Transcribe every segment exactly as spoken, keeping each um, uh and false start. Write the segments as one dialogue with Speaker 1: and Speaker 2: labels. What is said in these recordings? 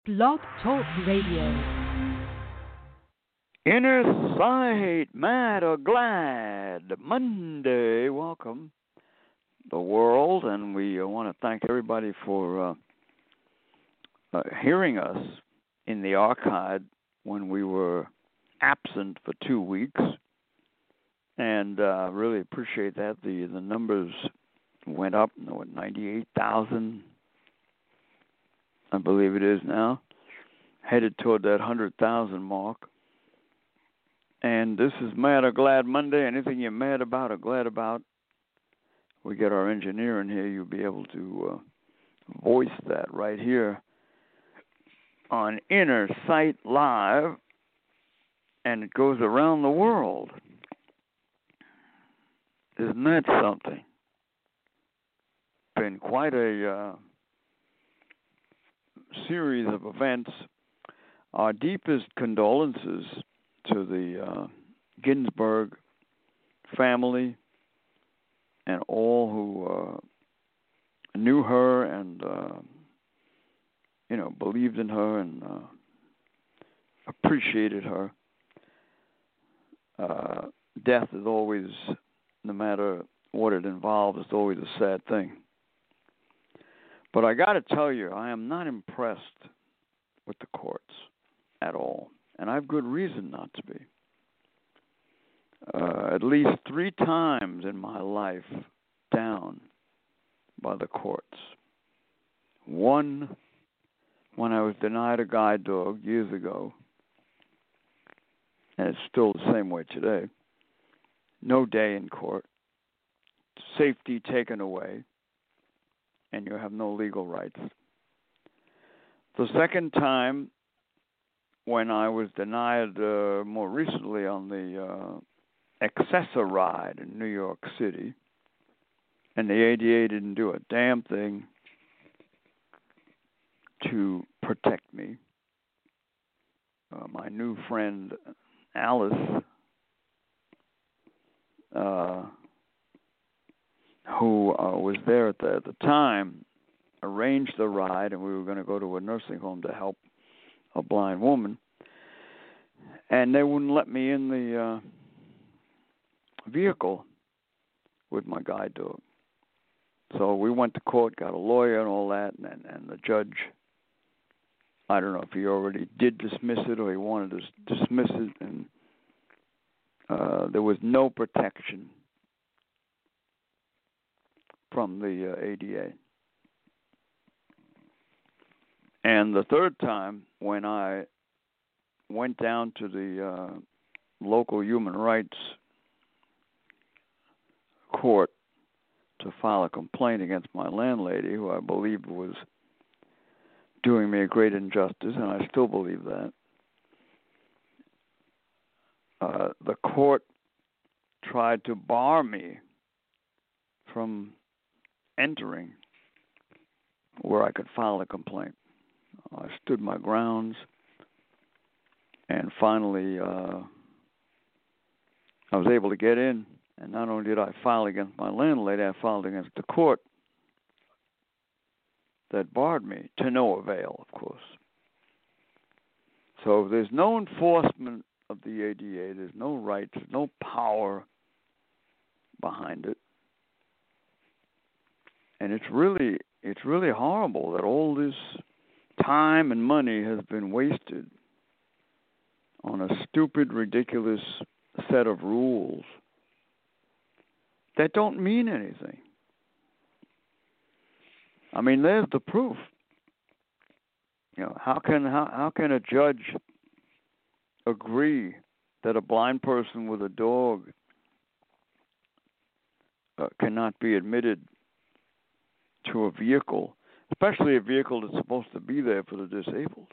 Speaker 1: Blog Talk Radio.
Speaker 2: Inner Sight, mad or glad, Monday. Welcome, the world, and we uh, want to thank everybody for uh, uh, hearing us in the archive when we were absent for two weeks, and uh, really appreciate that. The the numbers went up, what, ninety-eight thousand, I believe it is now, headed toward that one hundred thousand mark. And this is Mad or Glad Monday. Anything you're mad about or glad about, we get our engineer in here. You'll be able to uh, voice that right here on Inner Sight Live, and it goes around the world. Isn't that something? Been quite a uh, series of events. Our deepest condolences to the uh, Ginsburg family and all who uh, knew her and uh, you know believed in her and uh, appreciated her. Uh, death is always, no matter what it involves, it's always a sad thing. But I got to tell you, I am not impressed with the courts at all. And I have good reason not to be. Uh, at least three times in my life down by the courts. One, when I was denied a guide dog years ago, and it's still the same way today. No day in court. Safety taken away, and you have no legal rights. The second time, when I was denied uh, more recently on the uh, Access-A-Ride in New York City, and the A D A didn't do a damn thing to protect me. Uh, my new friend Alice, uh, who uh, was there at the, at the time, arranged the ride, and we were going to go to a nursing home to help a blind woman, and they wouldn't let me in the uh, vehicle with my guide dog. So we went to court, got a lawyer and all that, and, and, and the judge, I don't know if he already did dismiss it or he wanted to dismiss it, and uh, there was no protection from the uh, A D A. And the third time, when I went down to the uh, local human rights court to file a complaint against my landlady, who I believed was doing me a great injustice, and I still believe that, uh, the court tried to bar me from entering where I could file a complaint. I stood my grounds, and finally uh, I was able to get in. And not only did I file against my landlady, I filed against the court that barred me, to no avail, of course. So there's no enforcement of the A D A. There's no rights, there's no power behind it. And it's really, it's really horrible that all this time and money has been wasted on a stupid, ridiculous set of rules that don't mean anything. I mean, there's the proof. You know, how can how, how can a judge agree that a blind person with a dog uh, cannot be admitted to a vehicle, especially a vehicle that's supposed to be there for the disabled?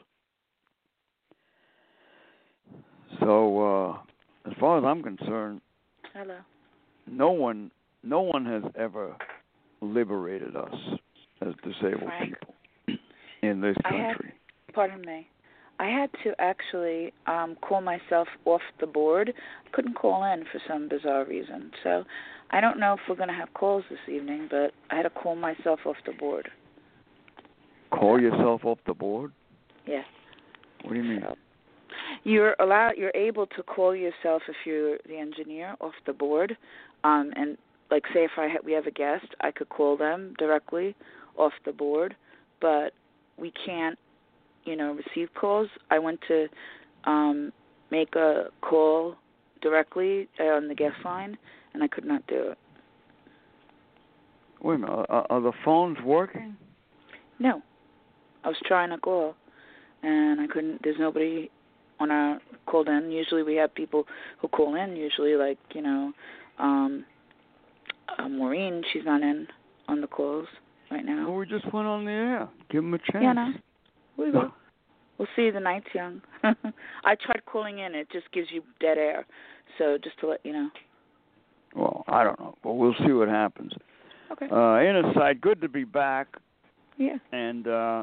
Speaker 2: So, uh, as far as I'm concerned,
Speaker 3: Hello.
Speaker 2: no one, no one has ever liberated us as disabled
Speaker 3: Frank,
Speaker 2: people in this
Speaker 3: I
Speaker 2: country.
Speaker 3: had, pardon me. I had to actually um, call myself off the board. I couldn't call in for some bizarre reason. So I don't know if we're going to have calls this evening, but I had to call myself off the board.
Speaker 2: Call yourself off the board?
Speaker 3: Yes.
Speaker 2: What do you mean?
Speaker 3: So you're allowed. You're able to call yourself if you're the engineer off the board, um, and like say if I ha- we have a guest, I could call them directly off the board, but we can't, you know, receive calls. I went to um, make a call directly on the guest line, and I could not do it.
Speaker 2: Wait a minute. Are, are the phones working?
Speaker 3: No, I was trying to call, and I couldn't. There's nobody on our called in. Usually we have people who call in. Usually, like you know, um, uh, Maureen. She's not in on the calls right now.
Speaker 2: Well, we just went on the air. Give them a chance.
Speaker 3: Yeah, no, we will. We'll see. The night's young. I tried calling in. It just gives you dead air. So just to let you know.
Speaker 2: Well, I don't know, but we'll see what happens.
Speaker 3: Okay.
Speaker 2: Uh, Inner Sight, good to be back.
Speaker 3: Yeah.
Speaker 2: And uh,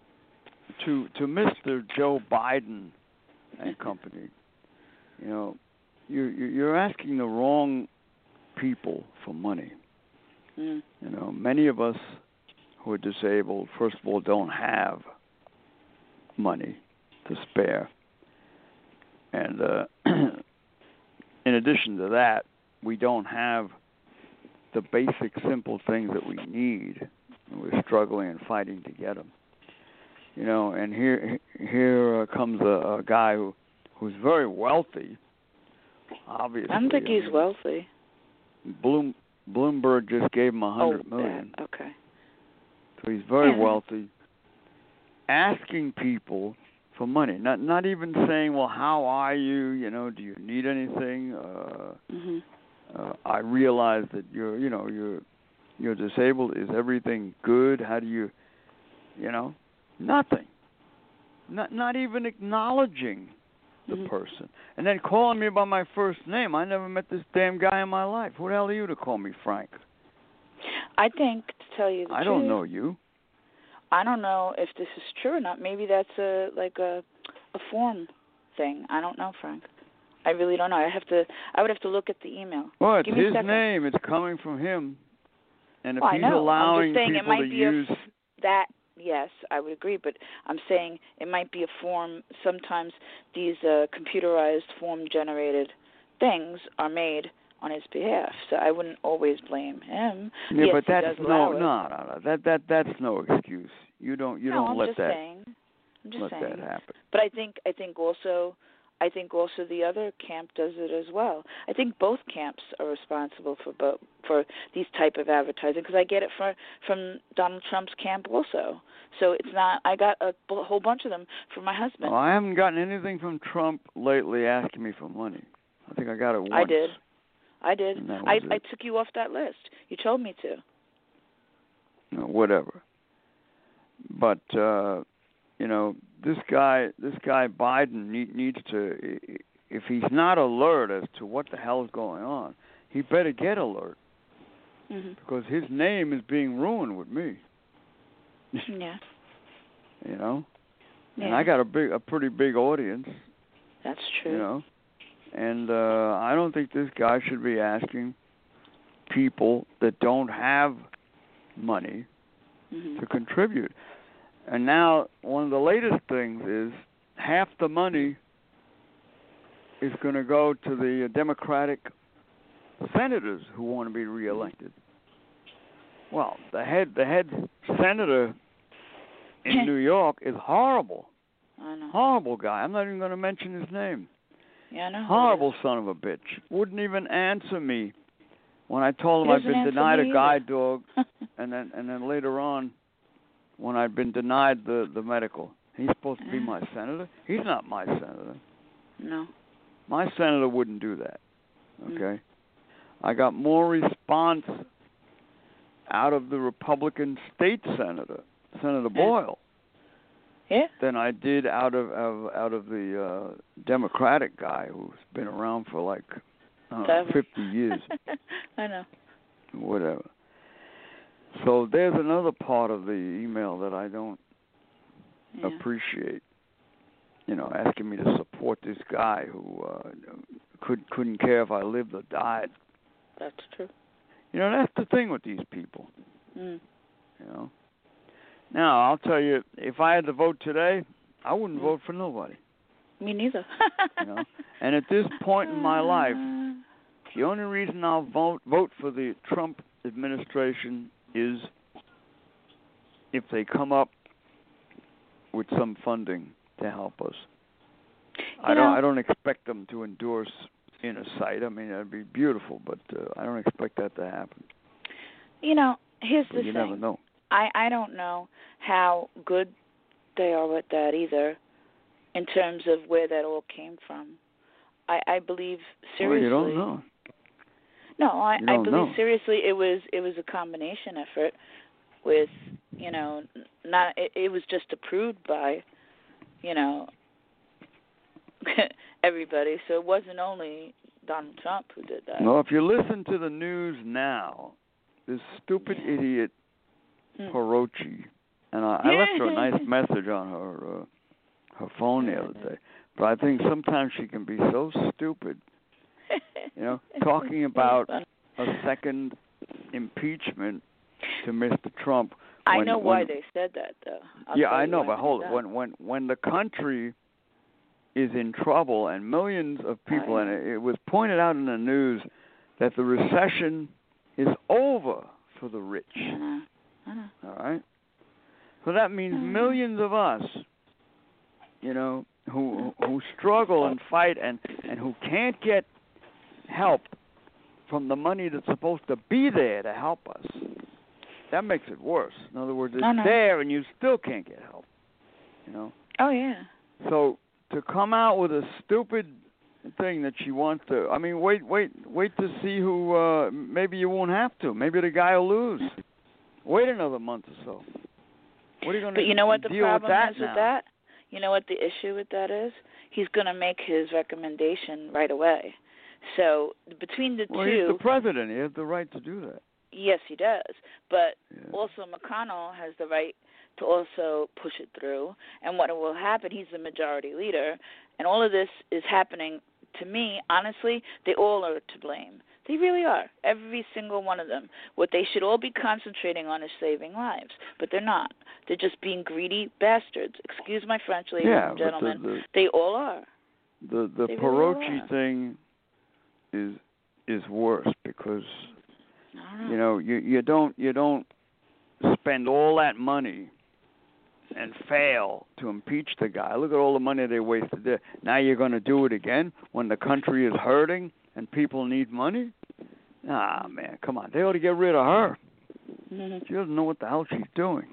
Speaker 2: to to Mister Joe Biden and company, you know, you you're asking the wrong people for money.
Speaker 3: Mm.
Speaker 2: You know, many of us who are disabled, first of all, don't have money to spare, and uh, in addition to that, we don't have the basic, simple things that we need. We're struggling and fighting to get them. You know, and here here uh, comes a, a guy who who's very wealthy. Obviously,
Speaker 3: I don't think
Speaker 2: I
Speaker 3: he's
Speaker 2: mean,
Speaker 3: wealthy.
Speaker 2: Bloom Bloomberg just gave him a hundred
Speaker 3: oh,
Speaker 2: million.
Speaker 3: That. Okay.
Speaker 2: So he's very
Speaker 3: yeah.
Speaker 2: wealthy. Asking people for money, not not even saying, "Well, how are you? You know, do you need anything?" Uh,
Speaker 3: mhm.
Speaker 2: uh, I realize that you're, you know, you're you're disabled. Is everything good? How do you, you know, nothing. Not not even acknowledging the
Speaker 3: mhm.
Speaker 2: person, and then calling me by my first name. I never met this damn guy in my life. Who the hell are you to call me Frank?
Speaker 3: I think, to tell you the
Speaker 2: I
Speaker 3: truth,
Speaker 2: don't know you.
Speaker 3: I don't know if this is true or not. Maybe that's a like a a form thing. I don't know, Frank. I really don't know. I have to. I would have to look at the email.
Speaker 2: Well, it's
Speaker 3: Give me
Speaker 2: his
Speaker 3: a second.
Speaker 2: name. It's coming from him. And if
Speaker 3: well,
Speaker 2: he's
Speaker 3: I know.
Speaker 2: allowing
Speaker 3: I'm just saying
Speaker 2: people
Speaker 3: it might
Speaker 2: to
Speaker 3: be
Speaker 2: use
Speaker 3: a, that, yes, I would agree. But I'm saying it might be a form. Sometimes these uh, computerized form-generated things are made on his behalf. So I wouldn't always blame him.
Speaker 2: Yeah,
Speaker 3: yes,
Speaker 2: but
Speaker 3: he
Speaker 2: that's
Speaker 3: does
Speaker 2: no,
Speaker 3: allow it.
Speaker 2: no, no, no. That that that's no excuse. You don't you
Speaker 3: no,
Speaker 2: don't
Speaker 3: I'm
Speaker 2: let
Speaker 3: just
Speaker 2: that
Speaker 3: saying. I'm just
Speaker 2: let
Speaker 3: saying.
Speaker 2: that happen.
Speaker 3: But I think I think also I think also the other camp does it as well. I think both camps are responsible for both, for these type of advertising, because I get it for, from Donald Trump's camp also. So it's not. I got a b- whole bunch of them from my husband.
Speaker 2: Well, I haven't gotten anything from Trump lately asking me for money. I think I got it once.
Speaker 3: I did. I did. I, I
Speaker 2: it.
Speaker 3: took you off that list. You told me to.
Speaker 2: You know, whatever. But uh, you know, this guy, this guy Biden need, needs to. If he's not alert as to what the hell is going on, he better get alert,
Speaker 3: mm-hmm.
Speaker 2: because his name is being ruined with me.
Speaker 3: Yeah.
Speaker 2: You know,
Speaker 3: yeah.
Speaker 2: and I got a big, a pretty big audience.
Speaker 3: That's true.
Speaker 2: You know, and uh, I don't think this guy should be asking people that don't have money
Speaker 3: mm-hmm.
Speaker 2: to contribute. And now one of the latest things is half the money is going to go to the Democratic senators who want to be reelected. Well, the head the head senator in New York is horrible.
Speaker 3: I know.
Speaker 2: Horrible guy. I'm not even going to mention his name.
Speaker 3: Yeah, I know.
Speaker 2: Horrible son of a bitch. Wouldn't even answer me when I told him I'd been denied a guide dog, and then and then later on, when I'd been denied the, the medical. He's supposed to be my senator. He's not my senator.
Speaker 3: No.
Speaker 2: My senator wouldn't do that. Okay?
Speaker 3: Mm.
Speaker 2: I got more response out of the Republican state senator, Senator Boyle,
Speaker 3: yeah.
Speaker 2: than I did out of, of out of the uh, Democratic guy who's been around for like uh, fifty years.
Speaker 3: I know.
Speaker 2: Whatever. So there's another part of the email that I don't
Speaker 3: yeah.
Speaker 2: appreciate. You know, asking me to support this guy who uh, could couldn't care if I lived or died.
Speaker 3: That's true.
Speaker 2: You know, that's the thing with these people.
Speaker 3: Mm.
Speaker 2: You know. Now I'll tell you, if I had to vote today, I wouldn't
Speaker 3: mm.
Speaker 2: vote for nobody.
Speaker 3: Me neither.
Speaker 2: You know? And at this point in my life, the only reason I'll vote vote for the Trump administration is if they come up with some funding to help us.
Speaker 3: You
Speaker 2: I don't.
Speaker 3: know,
Speaker 2: I don't expect them to endorse inner sight. I mean, that'd be beautiful, but uh, I don't expect that to happen.
Speaker 3: You know, here's
Speaker 2: But
Speaker 3: the
Speaker 2: you
Speaker 3: thing.
Speaker 2: never know.
Speaker 3: I I don't know how good they are with that either, in terms of where that all came from. I I believe seriously.
Speaker 2: Well, you don't know.
Speaker 3: No, I,
Speaker 2: You
Speaker 3: I
Speaker 2: don't
Speaker 3: believe
Speaker 2: know.
Speaker 3: seriously it was it was a combination effort with, you know, not it, it was just approved by, you know, everybody. So it wasn't only Donald Trump who did that.
Speaker 2: Well, if you listen to the news now, this stupid
Speaker 3: Yeah.
Speaker 2: idiot
Speaker 3: Hmm.
Speaker 2: Perochi, and I, I left her a nice message on her uh, her phone the other day. But I think sometimes she can be so stupid. You know, talking about a second impeachment to Mister Trump.
Speaker 3: I
Speaker 2: when,
Speaker 3: know why
Speaker 2: when,
Speaker 3: they said that, though. I'll
Speaker 2: yeah,
Speaker 3: tell
Speaker 2: I
Speaker 3: you
Speaker 2: know,
Speaker 3: why
Speaker 2: but
Speaker 3: they
Speaker 2: hold
Speaker 3: did
Speaker 2: it.
Speaker 3: that.
Speaker 2: When when when the country is in trouble and millions of people,
Speaker 3: Oh,
Speaker 2: and
Speaker 3: yeah.
Speaker 2: it, it was pointed out in the news that the recession is over for the rich.
Speaker 3: I know. I know.
Speaker 2: All right. So that means
Speaker 3: Mhm.
Speaker 2: millions of us, you know, who who struggle and fight and and who can't get help from the money that's supposed to be there to help us. That makes it worse. In other words, it's
Speaker 3: I know.
Speaker 2: there and you still can't get help. You know.
Speaker 3: Oh, yeah.
Speaker 2: So to come out with a stupid thing that she wants to, I mean, wait, wait, wait to see who. Uh, maybe you won't have to. Maybe the guy will lose. Wait another month or so. What are you going to
Speaker 3: But you know what the
Speaker 2: deal
Speaker 3: problem
Speaker 2: with that
Speaker 3: is
Speaker 2: now?
Speaker 3: with that? You know what the issue with that is? He's going to make his recommendation right away. So between the
Speaker 2: Well,
Speaker 3: two,
Speaker 2: he's the president. He has the right to do that.
Speaker 3: yes, he does. But
Speaker 2: Yeah.
Speaker 3: also McConnell has the right to also push it through. And what will happen, he's the majority leader, and all of this is happening, to me, honestly, they all are to blame. They really are, every single one of them. What they should all be concentrating on is saving lives, but they're not. They're just being greedy bastards. Excuse my French, ladies
Speaker 2: Yeah,
Speaker 3: and
Speaker 2: but the-
Speaker 3: gentlemen.
Speaker 2: the-
Speaker 3: they all are.
Speaker 2: The the
Speaker 3: They really all
Speaker 2: Perochi
Speaker 3: are.
Speaker 2: thing is is worse because
Speaker 3: I don't know.
Speaker 2: you know you you don't you don't spend all that money and fail to impeach the guy. Look at all the money they wasted there. Now you're going to do it again when the country is hurting and people need money? Ah, man, come on. They ought to get rid of her.
Speaker 3: Mhm.
Speaker 2: She doesn't know what the hell she's doing.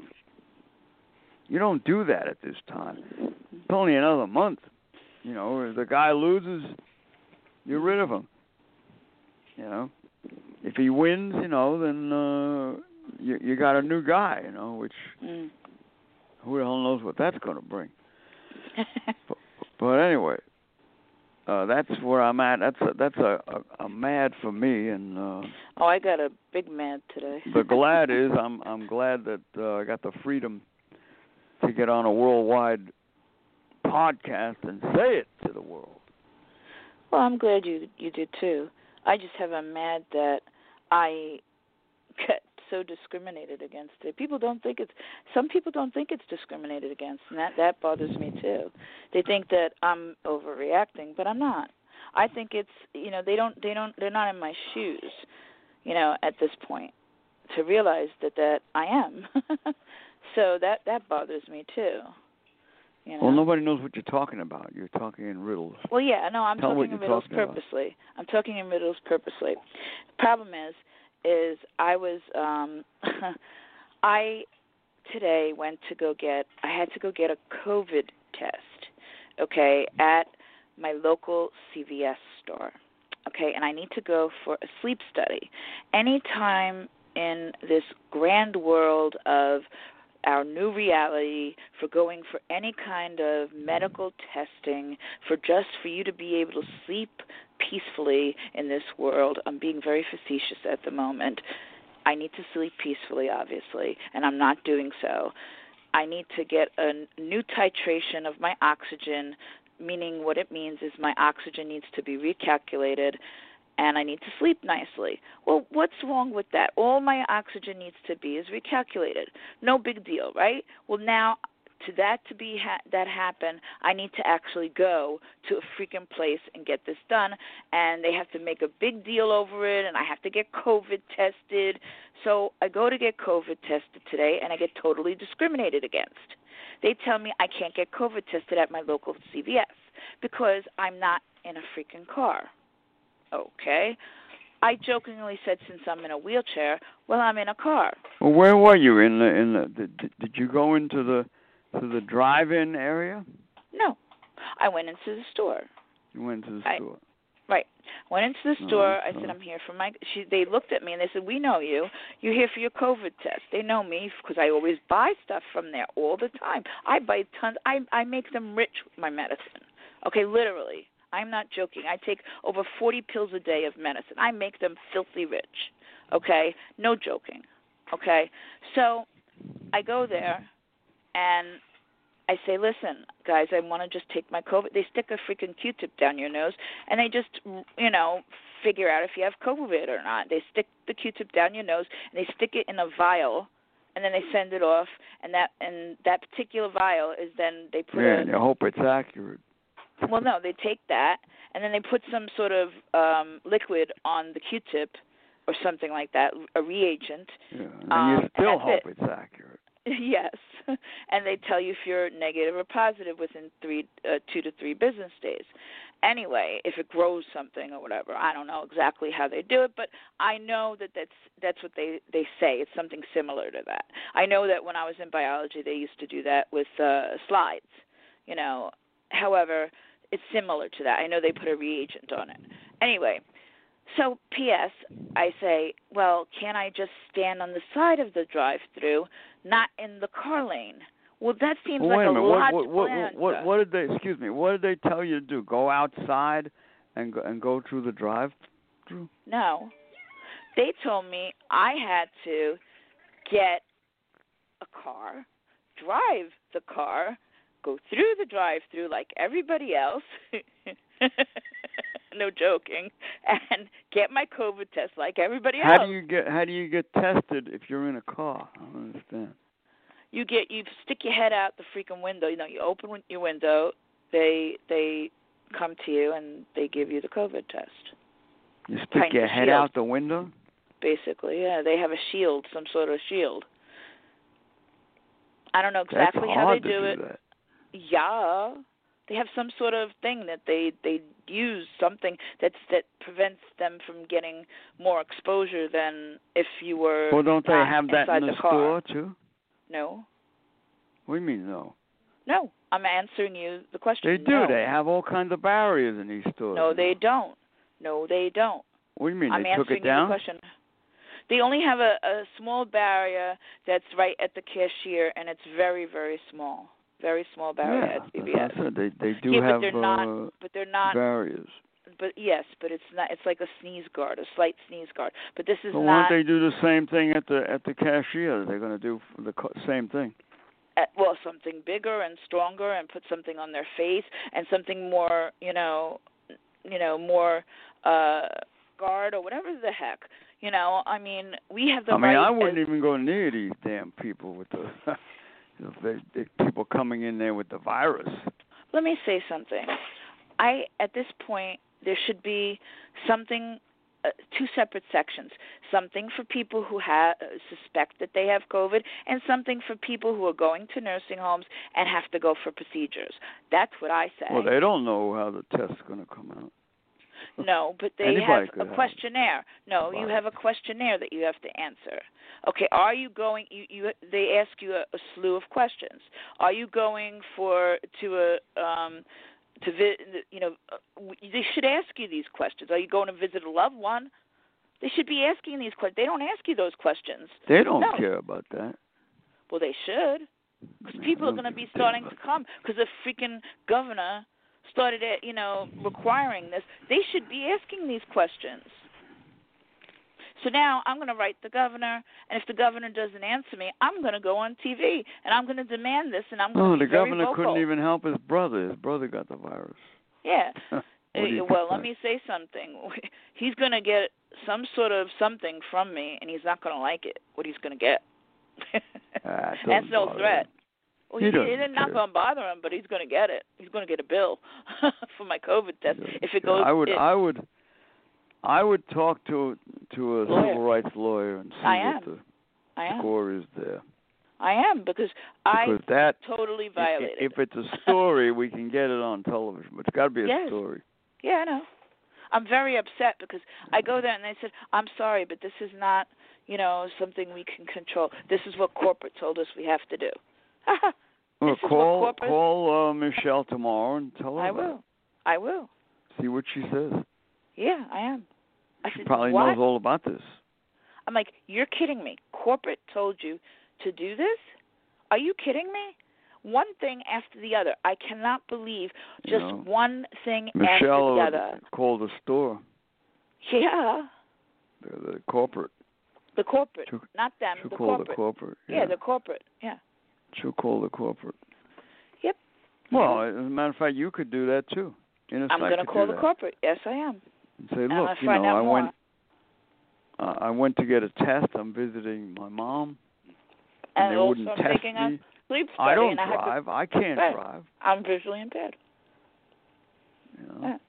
Speaker 2: You don't do that at this time. It's only another month. You know, if the guy loses, you're rid of him. You know, if he wins, you know, then uh, you you got a new guy. You know, which
Speaker 3: Mm.
Speaker 2: who the hell knows what that's going to bring. but, but anyway, uh, that's where I'm at. That's a, that's a, a, a mad for me, and uh,
Speaker 3: Oh, I got a big mad today.
Speaker 2: the glad is I'm I'm glad that uh, I got the freedom to get on a worldwide podcast and say it to the world.
Speaker 3: Well, I'm glad you you did too. I just have a mad that I get so discriminated against it. People don't think it's some people don't think it's discriminated against, and that that bothers me too. They think that I'm overreacting, but I'm not. I think it's you know they don't they don't they're not in my shoes, you know, at this point to realize that that I am. So that that bothers me too. You know?
Speaker 2: Well, nobody knows what you're talking about. You're talking in riddles.
Speaker 3: Well, yeah, no, I'm
Speaker 2: Tell what
Speaker 3: talking in
Speaker 2: you're
Speaker 3: riddles
Speaker 2: talking about.
Speaker 3: purposely. I'm talking in riddles purposely. The problem is, is I was, um, I today went to go get, I had to go get a COVID test, okay, at my local C V S store, okay, and I need to go for a sleep study. Anytime in this grand world of our new reality for going for any kind of medical testing, for just for you to be able to sleep peacefully in this world. I'm being very facetious at the moment. I need to sleep peacefully, obviously, and I'm not doing so. I need to get a new titration of my oxygen, meaning what it means is my oxygen needs to be recalculated, and I need to sleep nicely. Well, what's wrong with that? All my oxygen needs to be is recalculated. No big deal, right? Well, now to that to be ha- that happen, I need to actually go to a freaking place and get this done, and they have to make a big deal over it, and I have to get COVID tested. So I go to get COVID tested today, and I get totally discriminated against. They tell me I can't get COVID tested at my local C V S because I'm not in a freaking car. Okay. I jokingly said, since I'm in a wheelchair, well, I'm in a car.
Speaker 2: Well, where were you in the in the? Did, did you go into the to the drive-in area?
Speaker 3: No, I went into the store.
Speaker 2: You went to the
Speaker 3: I,
Speaker 2: store.
Speaker 3: Right. Went into the store.
Speaker 2: Oh,
Speaker 3: I said, I'm here for my. She, they looked at me and they said, we know you. You're here for your COVID test. They know me because I always buy stuff from there all the time. I buy tons. I I make them rich with my medicine. Okay, literally. I'm not joking. I take over forty pills a day of medicine. I make them filthy rich. Okay? No joking. Okay? So I go there and I say, listen, guys, I want to just take my COVID. They stick a freaking Q-tip down your nose and they just, you know, figure out if you have COVID or not. They stick the Q-tip down your nose and they stick it in a vial and then they send it off, and that and that particular vial is then they put
Speaker 2: yeah,
Speaker 3: a...
Speaker 2: and you hope it's accurate.
Speaker 3: Well, no, they take that, and then they put some sort of um, liquid on the Q-tip or something like that, a reagent.
Speaker 2: Yeah, and
Speaker 3: um,
Speaker 2: you still
Speaker 3: and
Speaker 2: hope
Speaker 3: it.
Speaker 2: it's accurate.
Speaker 3: Yes, and they tell you if you're negative or positive within three, uh, two to three business days. Anyway, if it grows something or whatever, I don't know exactly how they do it, but I know that that's that's what they they say. It's something similar to that. I know that when I was in biology, they used to do that with uh, slides. You know, however, it's similar to that. I know they put a reagent on it. Anyway, so P S I say, well, can I just stand on the side of the drive-through, not in the car lane? Well, that seems
Speaker 2: well,
Speaker 3: like
Speaker 2: wait a,
Speaker 3: a
Speaker 2: minute.
Speaker 3: logical
Speaker 2: What, what,
Speaker 3: answer.
Speaker 2: what, what, what did they? Excuse me. What did they tell you to do? Go outside and go, and go through the drive-through?
Speaker 3: No, they told me I had to get a car, drive the car, go through the drive-through like everybody else. No joking, and get my COVID test like everybody else.
Speaker 2: How do you get? How do you get tested if you're in a car? I don't understand.
Speaker 3: You get you stick your head out the freaking window. You know, you open your window. They they come to you and they give you the COVID test.
Speaker 2: You stick
Speaker 3: kind
Speaker 2: your
Speaker 3: of
Speaker 2: head
Speaker 3: shield.
Speaker 2: out the window?
Speaker 3: Basically, yeah. They have a shield, some sort of shield. I don't know exactly
Speaker 2: That's
Speaker 3: how
Speaker 2: hard
Speaker 3: they do,
Speaker 2: to
Speaker 3: it.
Speaker 2: do that.
Speaker 3: Yeah. They have some sort of thing that they, they use, something that's that prevents them from getting more exposure than if you were
Speaker 2: Well, don't they
Speaker 3: not
Speaker 2: have that
Speaker 3: inside
Speaker 2: in the,
Speaker 3: the car.
Speaker 2: store too?
Speaker 3: No.
Speaker 2: What do you mean no?
Speaker 3: No. I'm answering you the question.
Speaker 2: They do.
Speaker 3: No.
Speaker 2: They have all kinds of barriers in these stores.
Speaker 3: No,
Speaker 2: now.
Speaker 3: they don't. No, they don't.
Speaker 2: What do you mean?
Speaker 3: I'm
Speaker 2: they
Speaker 3: answering
Speaker 2: took it
Speaker 3: you
Speaker 2: down?
Speaker 3: the question. They only have a, a small barrier that's right at the cashier, and it's very, very small. Very small barrier
Speaker 2: yeah,
Speaker 3: at C V S.
Speaker 2: that's what I said. They they do
Speaker 3: yeah,
Speaker 2: have
Speaker 3: but they're
Speaker 2: uh,
Speaker 3: not. But they're not.
Speaker 2: barriers.
Speaker 3: But yes, but it's not. It's like a sneeze guard, a slight sneeze guard. But this is
Speaker 2: So why
Speaker 3: not.
Speaker 2: don't they do the same thing at the at the cashier? They're going to do the co- same thing.
Speaker 3: At, well, something bigger and stronger, and put something on their face, and something more, you know, you know, more uh, guard or whatever the heck. You know, I mean, we have the
Speaker 2: I mean,
Speaker 3: right.
Speaker 2: I wouldn't
Speaker 3: as,
Speaker 2: even go near these damn people with the, you know, they, they, people coming in there with the virus.
Speaker 3: Let me say something. I at this point there should be something, uh, two separate sections. Something for people who have uh, suspect that they have COVID, and something for people who are going to nursing homes and have to go for procedures. That's what I say.
Speaker 2: Well, they don't know how the test's going to come out.
Speaker 3: No, but they
Speaker 2: Anybody
Speaker 3: have
Speaker 2: could
Speaker 3: a
Speaker 2: have
Speaker 3: questionnaire. No, you have a questionnaire that you have to answer. Okay, are you going? You, you they ask you a, a slew of questions. Are you going for to a um, to vi- you know? They should ask you these questions. Are you going to visit a loved one? They should be asking these questions. They don't ask you those questions.
Speaker 2: They don't
Speaker 3: no.
Speaker 2: care about that.
Speaker 3: Well, they should, because people are going to be starting to come. Because the freaking governor started, at, you know, requiring this. They should be asking these questions. So now I'm going to write the governor, and if the governor doesn't answer me, I'm going to go on T V, and I'm going to demand this, and I'm going
Speaker 2: Oh,
Speaker 3: to be
Speaker 2: the
Speaker 3: very
Speaker 2: governor
Speaker 3: vocal.
Speaker 2: couldn't even help his brother. His brother got the virus.
Speaker 3: Yeah.
Speaker 2: What do you
Speaker 3: Well, let
Speaker 2: expect?
Speaker 3: me say something. He's going to get some sort of something from me, and he's not going to like it, what he's going to get.
Speaker 2: Ah, it
Speaker 3: That's
Speaker 2: doesn't
Speaker 3: no
Speaker 2: bother
Speaker 3: threat.
Speaker 2: him.
Speaker 3: Well,
Speaker 2: he,
Speaker 3: he,
Speaker 2: doesn't
Speaker 3: it's not
Speaker 2: care.
Speaker 3: going to bother him, but he's going to get it. He's going to get a bill for my COVID test if it
Speaker 2: Yeah,
Speaker 3: goes.
Speaker 2: I would,
Speaker 3: it,
Speaker 2: I would, I would talk to to a
Speaker 3: Lawyer.
Speaker 2: civil rights lawyer and see
Speaker 3: I
Speaker 2: what
Speaker 3: am.
Speaker 2: the
Speaker 3: I am.
Speaker 2: score is there.
Speaker 3: I am because, I
Speaker 2: Because that
Speaker 3: totally violated.
Speaker 2: If it's a story, we can get it on television, but it's got to be a
Speaker 3: Yes.
Speaker 2: story.
Speaker 3: Yeah, I know. I'm very upset because I go there and they said, "I'm sorry, but this is not, you know, something we can control. This is what corporate told us we have to do."
Speaker 2: Well,
Speaker 3: This is
Speaker 2: call
Speaker 3: what corporate-
Speaker 2: call uh, Michelle tomorrow and tell her.
Speaker 3: I
Speaker 2: about
Speaker 3: will.
Speaker 2: it.
Speaker 3: I will.
Speaker 2: See what she says.
Speaker 3: Yeah, I am. I
Speaker 2: She
Speaker 3: said,
Speaker 2: probably
Speaker 3: what?
Speaker 2: knows all about this.
Speaker 3: I'm like, you're kidding me. Corporate told you to do this? Are you kidding me? One thing after the other. I cannot believe just
Speaker 2: You know,
Speaker 3: one thing
Speaker 2: Michelle
Speaker 3: after the other.
Speaker 2: called the store,
Speaker 3: Yeah,
Speaker 2: the, the corporate.
Speaker 3: the corporate,
Speaker 2: She'll,
Speaker 3: not them.
Speaker 2: she'll
Speaker 3: the
Speaker 2: call
Speaker 3: corporate.
Speaker 2: the corporate.
Speaker 3: Yeah.
Speaker 2: Yeah,
Speaker 3: the corporate. Yeah.
Speaker 2: she'll call the corporate.
Speaker 3: Yep.
Speaker 2: Well, as a matter of fact, you could do that too.
Speaker 3: I'm going to call the corporate. Yes, I am.
Speaker 2: And say,
Speaker 3: And I'm
Speaker 2: look,
Speaker 3: gonna
Speaker 2: you
Speaker 3: find
Speaker 2: know,
Speaker 3: out
Speaker 2: I
Speaker 3: more.
Speaker 2: went, uh, I went to get a test. I'm visiting my mom, and,
Speaker 3: And
Speaker 2: they
Speaker 3: also
Speaker 2: wouldn't
Speaker 3: I'm
Speaker 2: test
Speaker 3: taking
Speaker 2: me.
Speaker 3: a sleep study.
Speaker 2: I don't
Speaker 3: and I have to-
Speaker 2: drive. I can't
Speaker 3: Right.
Speaker 2: drive.
Speaker 3: I'm visually impaired.
Speaker 2: You know?
Speaker 3: Yeah.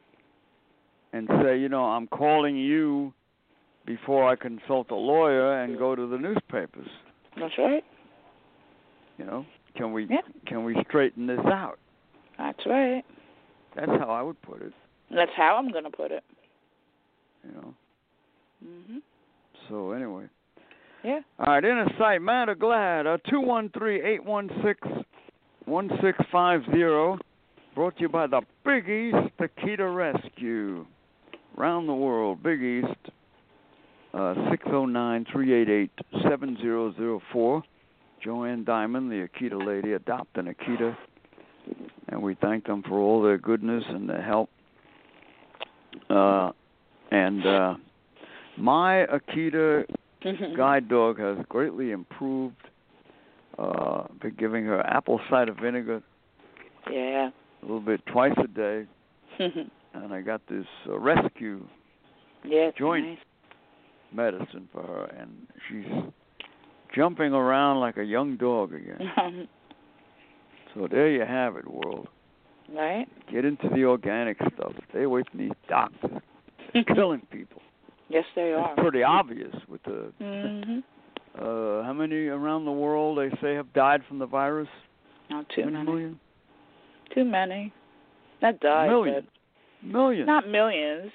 Speaker 2: And say, you know, I'm calling you before I consult a lawyer and go to the newspapers.
Speaker 3: That's right.
Speaker 2: You know, can we
Speaker 3: Yeah.
Speaker 2: can we straighten this out?
Speaker 3: That's right.
Speaker 2: That's how I would put it.
Speaker 3: That's how I'm going to put it.
Speaker 2: You know.
Speaker 3: Mhm.
Speaker 2: So anyway.
Speaker 3: Yeah.
Speaker 2: All right, Inner Sight, Mad or Glad, uh, two one three, eight one six, one six five zero, brought to you by the Big East Akita Rescue. Round the world, Big East, uh, six oh nine, three eight eight, seven zero zero four. Joanne Diamond, the Akita lady, Adopt an Akita, and we thank them for all their goodness and their help. Uh, and uh, my Akita guide dog has greatly improved. Uh, been giving her apple cider vinegar
Speaker 3: Yeah.
Speaker 2: a little bit twice a day, and I got this uh, rescue
Speaker 3: Yeah, it's
Speaker 2: joint
Speaker 3: nice.
Speaker 2: medicine for her, and she's jumping around like a young dog again. So there you have it, world.
Speaker 3: Right?
Speaker 2: Get into the organic stuff. Stay away from these doctors. They're killing people.
Speaker 3: Yes, they are.
Speaker 2: It's pretty obvious with the
Speaker 3: Mhm.
Speaker 2: uh, how many around the world they say have died from the virus?
Speaker 3: Not too
Speaker 2: How many
Speaker 3: many.
Speaker 2: million?
Speaker 3: Too many. Not died,
Speaker 2: Million.
Speaker 3: but
Speaker 2: Millions.
Speaker 3: not millions.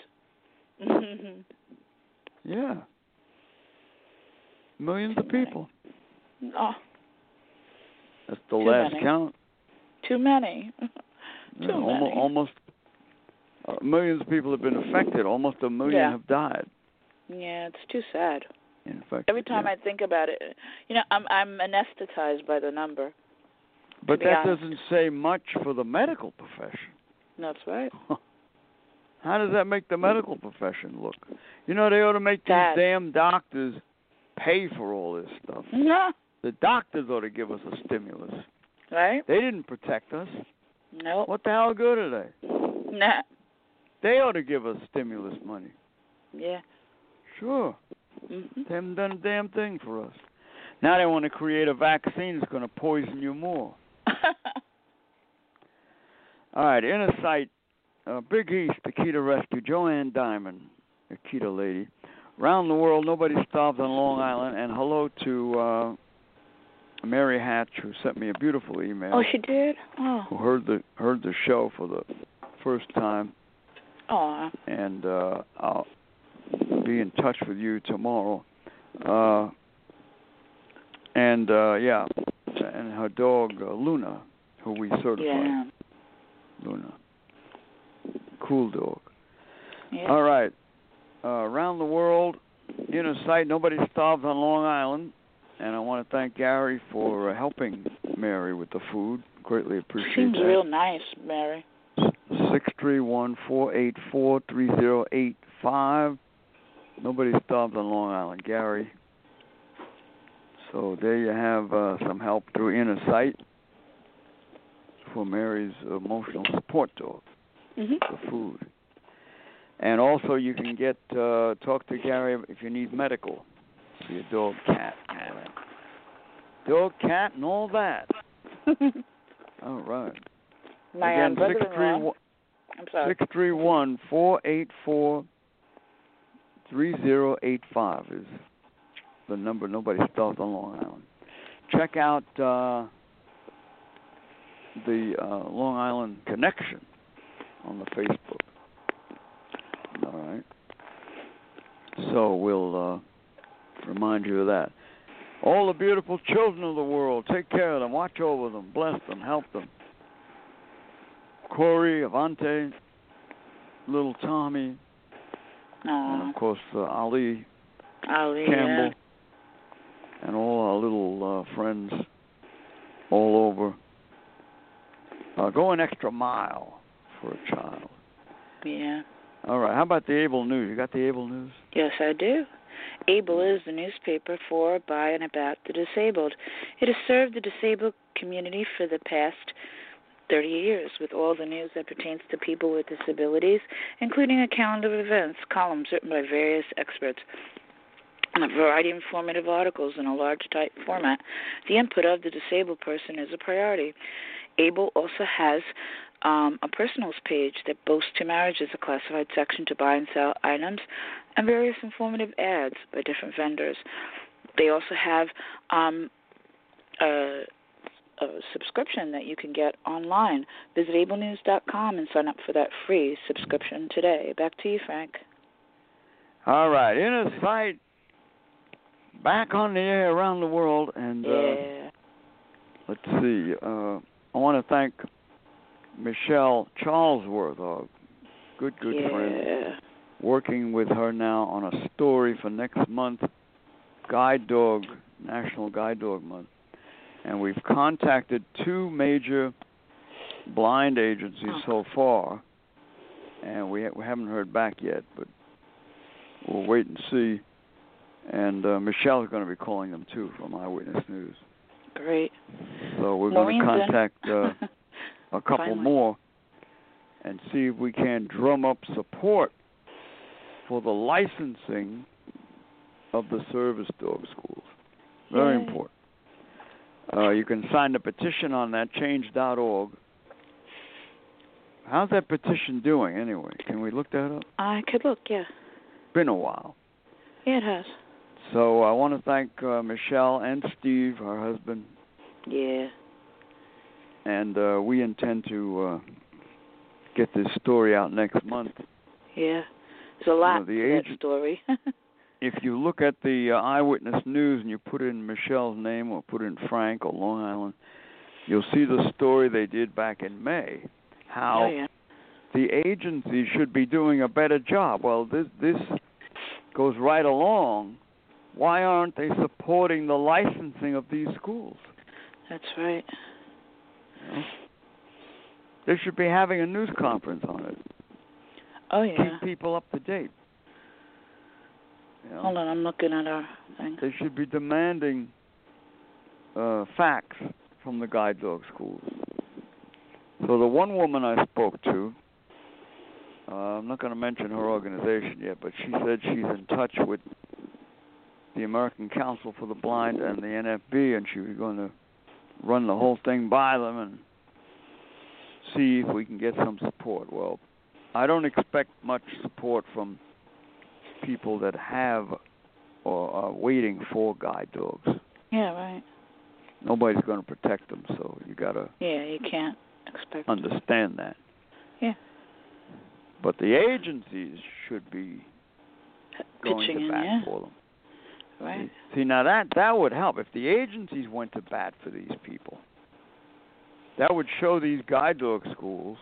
Speaker 2: Yeah. Millions of people.
Speaker 3: Oh,
Speaker 2: That's the
Speaker 3: Too
Speaker 2: last
Speaker 3: many.
Speaker 2: count.
Speaker 3: too many.
Speaker 2: Yeah,
Speaker 3: Too
Speaker 2: almost,
Speaker 3: many.
Speaker 2: almost uh, millions of people have been affected. Almost a million
Speaker 3: Yeah.
Speaker 2: have died.
Speaker 3: Yeah, it's too sad.
Speaker 2: In fact,
Speaker 3: Every time
Speaker 2: yeah.
Speaker 3: I think about it, you know, I'm I'm anesthetized by the number.
Speaker 2: But
Speaker 3: be
Speaker 2: that
Speaker 3: honest.
Speaker 2: doesn't say much for the medical profession.
Speaker 3: That's right.
Speaker 2: How does that make the medical profession look? You know, they ought to make these
Speaker 3: Sad.
Speaker 2: damn doctors pay for all this stuff.
Speaker 3: No.
Speaker 2: The doctors ought to give us a stimulus.
Speaker 3: Right?
Speaker 2: They didn't protect us.
Speaker 3: Nope.
Speaker 2: What the hell good are they?
Speaker 3: Nah.
Speaker 2: They ought to give us stimulus money.
Speaker 3: Yeah.
Speaker 2: Sure.
Speaker 3: Mhm.
Speaker 2: They haven't done a damn thing for us. Now they want to create a vaccine that's going to poison you more. All right, Inner Sight, uh, Big East, Akita Rescue, Joanne Diamond, Akita lady. Around the world, nobody starves on Long Island. And hello to uh, Mary Hatch, who sent me a beautiful email.
Speaker 3: Oh, she did? Oh.
Speaker 2: Who heard the heard the show for the first time.
Speaker 3: Oh.
Speaker 2: And uh, I'll be in touch with you tomorrow. Uh, and uh, yeah, and her dog uh, Luna, who we certified.
Speaker 3: Yeah.
Speaker 2: Luna, cool dog.
Speaker 3: Yeah.
Speaker 2: All right, uh, around the world, Inner Sight, nobody starves on Long Island, and I want to thank Gary for uh, helping Mary with the food. Greatly appreciate
Speaker 3: Seems
Speaker 2: that.
Speaker 3: real nice, Mary.
Speaker 2: Six three one four eight four three zero eight five. Nobody starves on Long Island, Gary. So there you have uh, some help through Inner Sight for Mary's emotional support dog,
Speaker 3: Mhm.
Speaker 2: the food. And also you can get uh, talk to Gary if you need medical for your dog, cat, all that. Dog, cat, and all that. All right.
Speaker 3: My
Speaker 2: Again,
Speaker 3: um, brother-in-law. I'm sorry.
Speaker 2: six three one, four eight four, three zero eight five is the number. Nobody spells on Long Island. Check out uh, the uh, Long Island Connection on the Facebook. All right. So we'll uh, remind you of that. All the beautiful children of the world, take care of them, watch over them, bless them, help them. Corey, Avante, little Tommy,
Speaker 3: Aww.
Speaker 2: and of course uh, Ali,
Speaker 3: Ali,
Speaker 2: Campbell,
Speaker 3: yeah.
Speaker 2: and all our little uh, friends all over. Uh, go an extra mile for a child.
Speaker 3: Yeah.
Speaker 2: All right. How about the Able News? You got the Able News?
Speaker 3: Yes, I do. Able is the newspaper for, by, and about the disabled. It has served the disabled community for the past thirty years with all the news that pertains to people with disabilities, including a calendar of events, columns written by various experts, and a variety of informative articles in a large type format. The input of the disabled person is a priority. Able also has um, a personals page that boasts to marriages, a classified section to buy and sell items, and various informative ads by different vendors. They also have um, a, a subscription that you can get online. Visit able news dot com and sign up for that free subscription today. Back to you, Frank.
Speaker 2: All right. Inner Sight, back on the air around the world. And
Speaker 3: yeah.
Speaker 2: uh, let's see. Uh, I want to thank Michelle Charlesworth, our good, good
Speaker 3: yeah.
Speaker 2: friend, working with her now on a story for next month, Guide Dog, National Guide Dog Month. And we've contacted two major blind agencies
Speaker 3: oh.
Speaker 2: so far, and we, ha- we haven't heard back yet, but we'll wait and see. And uh, Michelle's going to be calling them, too, from Eyewitness News.
Speaker 3: Great.
Speaker 2: So we're
Speaker 3: Maureen's
Speaker 2: going to contact uh, a couple
Speaker 3: Finally.
Speaker 2: more and see if we can drum up support for the licensing of the service dog schools. Very
Speaker 3: Yay.
Speaker 2: important. Uh, you can sign the petition on that, change dot org. How's that petition doing, anyway? Can we look that up?
Speaker 3: I could look, yeah.
Speaker 2: Been a while.
Speaker 3: Yeah, it has.
Speaker 2: So I want to thank uh, Michelle and Steve, her husband.
Speaker 3: Yeah.
Speaker 2: And uh, we intend to uh, get this story out next month.
Speaker 3: Yeah. There's a lot
Speaker 2: you know, the
Speaker 3: to
Speaker 2: age-
Speaker 3: that story.
Speaker 2: If you look at the uh, Eyewitness News and you put in Michelle's name or put in Frank or Long Island, you'll see the story they did back in May, how
Speaker 3: oh, yeah.
Speaker 2: the agency should be doing a better job. Well, this this goes right along. Why aren't they supporting the licensing of these schools?
Speaker 3: That's right.
Speaker 2: You know? They should be having a news conference on it.
Speaker 3: Oh, yeah.
Speaker 2: Keep people up to date. You know?
Speaker 3: Hold on, I'm looking at our thing.
Speaker 2: They should be demanding uh, facts from the guide dog schools. So the one woman I spoke to, uh, I'm not going to mention her organization yet, but she said she's in touch with the American Council for the Blind and the N F B, and she was going to run the whole thing by them and see if we can get some support. Well, I don't expect much support from people that have or are waiting for guide dogs.
Speaker 3: Yeah, right.
Speaker 2: Nobody's going to protect them, so you got to
Speaker 3: Yeah, you can't expect
Speaker 2: understand that.
Speaker 3: Yeah.
Speaker 2: But the agencies should be going
Speaker 3: Pitching
Speaker 2: to
Speaker 3: in,
Speaker 2: bat
Speaker 3: yeah.
Speaker 2: for them.
Speaker 3: Right.
Speaker 2: See, now that that would help if the agencies went to bat for these people. That would show these guide dog schools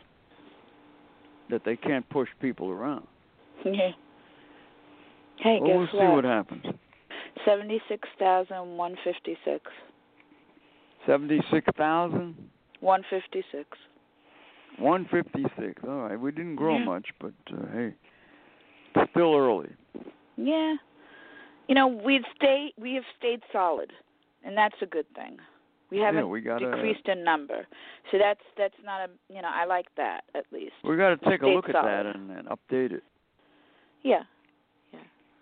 Speaker 2: that they can't push people around.
Speaker 3: Yeah. Hey,
Speaker 2: Well,
Speaker 3: guess
Speaker 2: we'll see
Speaker 3: what?
Speaker 2: what happens.
Speaker 3: Seventy-six thousand one fifty-six.
Speaker 2: Seventy-six thousand.
Speaker 3: One fifty-six.
Speaker 2: One fifty-six. All right, we didn't grow
Speaker 3: Yeah.
Speaker 2: much, but uh, hey, still early.
Speaker 3: Yeah. You know, we've stayed. We have stayed solid, and that's a good thing. We haven't
Speaker 2: yeah, we gotta,
Speaker 3: decreased in number, so that's that's not a. You know, I like that at least.
Speaker 2: We got to take a
Speaker 3: Stayed
Speaker 2: look at
Speaker 3: solid.
Speaker 2: that and, and update it.
Speaker 3: Yeah.